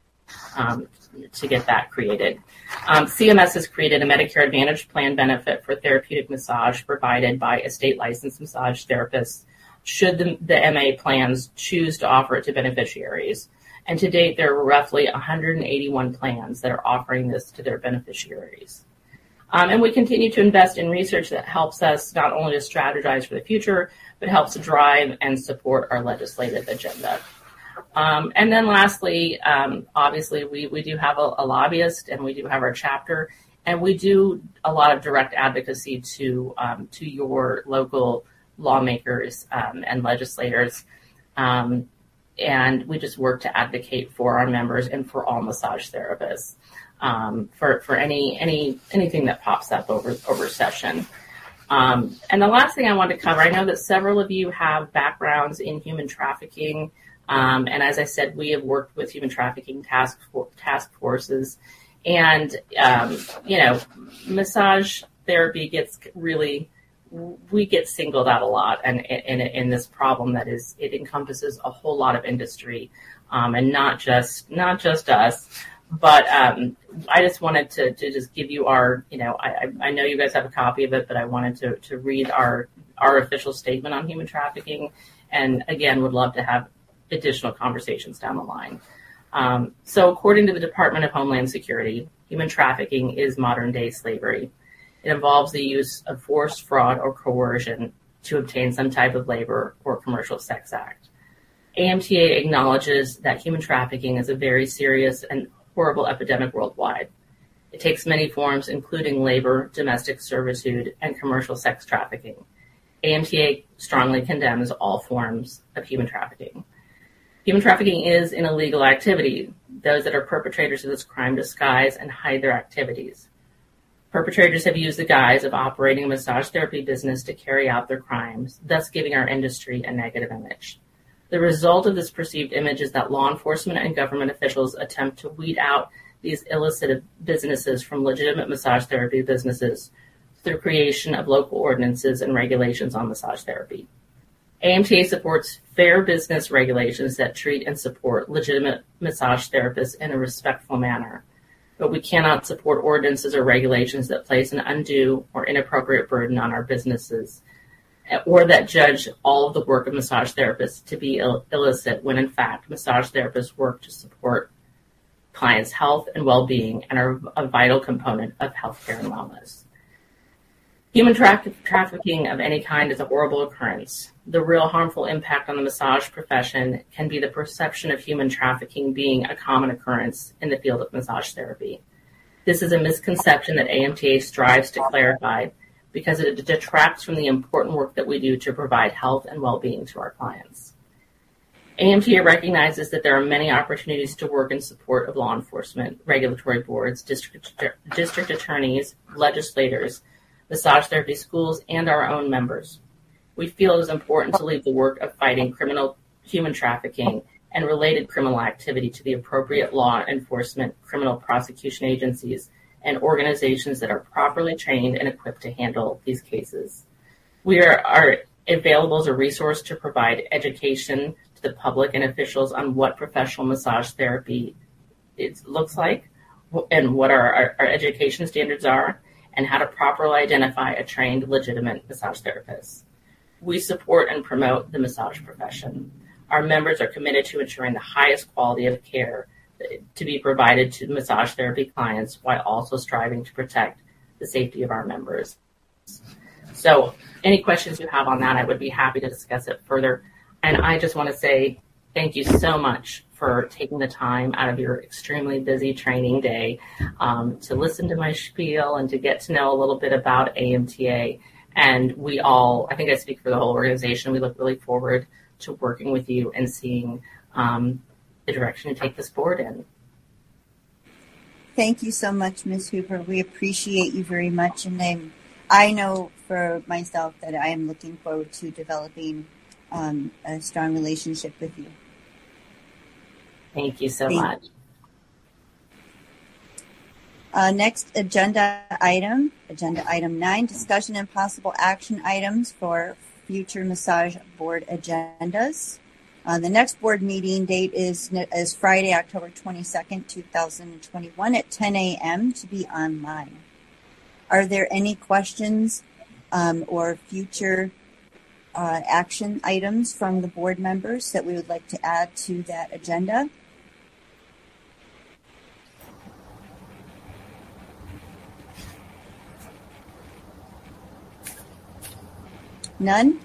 S14: get that created. CMS has created a Medicare Advantage plan benefit for therapeutic massage provided by a state licensed massage therapist should the MA plans choose to offer it to beneficiaries. And to date, there are roughly 181 plans that are offering this to their beneficiaries. And we continue to invest in research that helps us not only to strategize for the future, but helps drive and support our legislative agenda. And then lastly, obviously, we do have a lobbyist, and we do have our chapter, and we do a lot of direct advocacy to your local lawmakers and legislators. And we just work to advocate for our members and for all massage therapists for anything that pops up over session. And the last thing I want to cover, I know that several of you have backgrounds in human trafficking. And as I said, we have worked with human trafficking task forces. And, massage therapy we get singled out a lot and in this problem that is, it encompasses a whole lot of industry and not just us. But I just wanted to just give you our, I know you guys have a copy of it, but I wanted to read our official statement on human trafficking. And again, would love to have additional conversations down the line. So according to the Department of Homeland Security, human trafficking is modern day slavery. It involves the use of force, fraud, or coercion to obtain some type of labor or commercial sex act. AMTA acknowledges that human trafficking is a very serious and horrible epidemic worldwide. It takes many forms, including labor, domestic servitude, and commercial sex trafficking. AMTA strongly condemns all forms of human trafficking. Human trafficking is an illegal activity. Those that are perpetrators of this crime disguise and hide their activities. Perpetrators have used the guise of operating a massage therapy business to carry out their crimes, thus giving our industry a negative image. The result of this perceived image is that law enforcement and government officials attempt to weed out these illicit businesses from legitimate massage therapy businesses through creation of local ordinances and regulations on massage therapy. AMTA supports fair business regulations that treat and support legitimate massage therapists in a respectful manner, but we cannot support ordinances or regulations that place an undue or inappropriate burden on our businesses or that judge all of the work of massage therapists to be illicit when, in fact, massage therapists work to support clients' health and well-being and are a vital component of healthcare and wellness. Human trafficking of any kind is a horrible occurrence. The real harmful impact on the massage profession can be the perception of human trafficking being a common occurrence in the field of massage therapy. This is a misconception that AMTA strives to clarify because it detracts from the important work that we do to provide health and well-being to our clients. AMTA recognizes that there are many opportunities to work in support of law enforcement, regulatory boards, district attorneys, legislators, massage therapy schools, and our own members. We feel it is important to leave the work of fighting human trafficking and related criminal activity to the appropriate law enforcement, criminal prosecution agencies, and organizations that are properly trained and equipped to handle these cases. We are available as a resource to provide education to the public and officials on what professional massage therapy looks like and what our education standards are and how to properly identify a trained, legitimate massage therapist. We support and promote the massage profession. Our members are committed to ensuring the highest quality of care to be provided to massage therapy clients while also striving to protect the safety of our members. So any questions you have on that, I would be happy to discuss it further. And I just want to say thank you so much for taking the time out of your extremely busy training day to listen to my spiel and to get to know a little bit about AMTA. And we all, I think I speak for the whole organization, we look really forward to working with you and seeing the direction to take this board in.
S7: Thank you so much, Ms. Hooper. We appreciate you very much. And I know for myself that I am looking forward to developing a strong relationship with you.
S14: Thank you so much.
S7: Next agenda item 9, discussion and possible action items for future massage board agendas. The next board meeting date is Friday, October 22nd, 2021 at 10 a.m. to be online. Are there any questions or future action items from the board members that we would like to add to that agenda? None?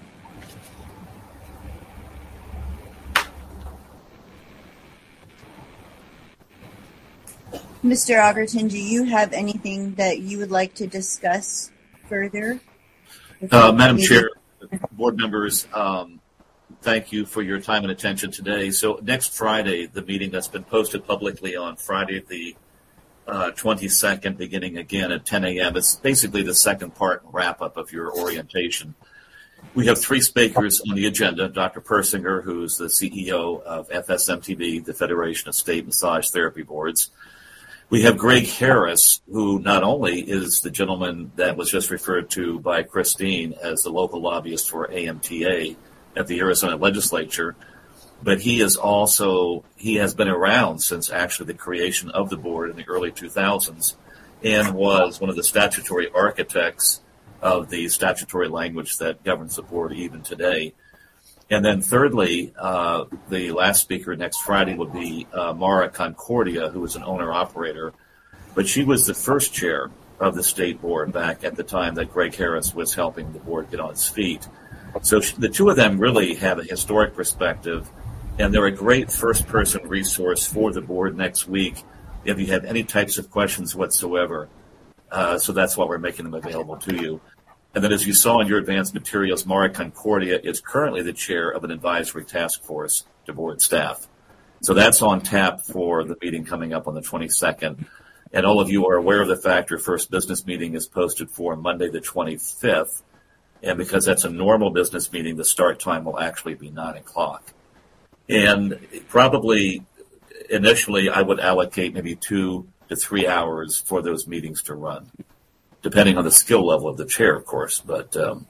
S7: Mr. Augerton, do you have anything that you would like to discuss further?
S1: Madam Chair, board members, thank you for your time and attention today. So next Friday, the meeting that's been posted publicly on Friday the 22nd, beginning again at 10 a.m. It's basically the second part wrap-up of your orientation. We have 3 speakers on the agenda. Dr. Persinger, who's the CEO of FSMTB, the Federation of State Massage Therapy Boards. We have Greg Harris, who not only is the gentleman that was just referred to by Christine as the local lobbyist for AMTA at the Arizona legislature, but he has been around since actually the creation of the board in the early 2000s and was one of the statutory architects of the statutory language that governs the board even today. And then thirdly, the last speaker next Friday will be Mara Concordia, who is an owner-operator. But she was the first chair of the state board back at the time that Greg Harris was helping the board get on its feet. So the two of them really have a historic perspective, and they're a great first-person resource for the board next week if you have any types of questions whatsoever. So that's why we're making them available to you. And then as you saw in your advanced materials, Mara Concordia is currently the chair of an advisory task force to board staff. So that's on tap for the meeting coming up on the 22nd. And all of you are aware of the fact your first business meeting is posted for Monday the 25th. And because that's a normal business meeting, the start time will actually be 9 o'clock. And probably initially I would allocate maybe 2 to 3 hours for those meetings to run, depending on the skill level of the chair, of course. But the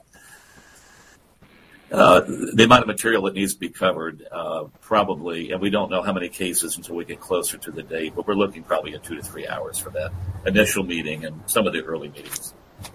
S1: amount of material that needs to be covered, probably, and we don't know how many cases until we get closer to the date, but we're looking probably at 2 to 3 hours for that initial meeting and some of the early meetings.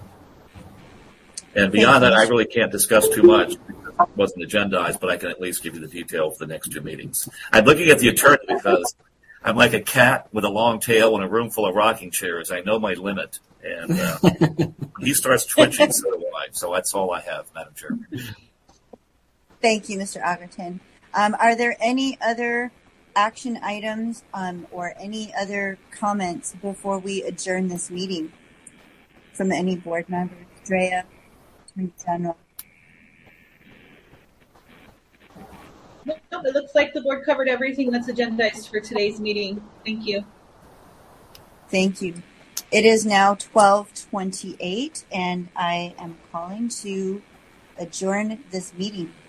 S1: And beyond that, I really can't discuss too much because it wasn't agendized, but I can at least give you the detail for the next 2 meetings. I'm looking at the attorney because I'm like a cat with a long tail in a room full of rocking chairs. I know my limit. And when he starts twitching, so do I. So that's all I have, Madam Chair.
S7: Thank you, Mr. Augerton. Are there any other action items or any other comments before we adjourn this meeting from any board members? Drea, Attorney General.
S13: No,
S9: It looks like the board covered everything that's agendized for today's meeting. Thank you.
S7: Thank you. It is now 12:28, and I am calling to adjourn this meeting.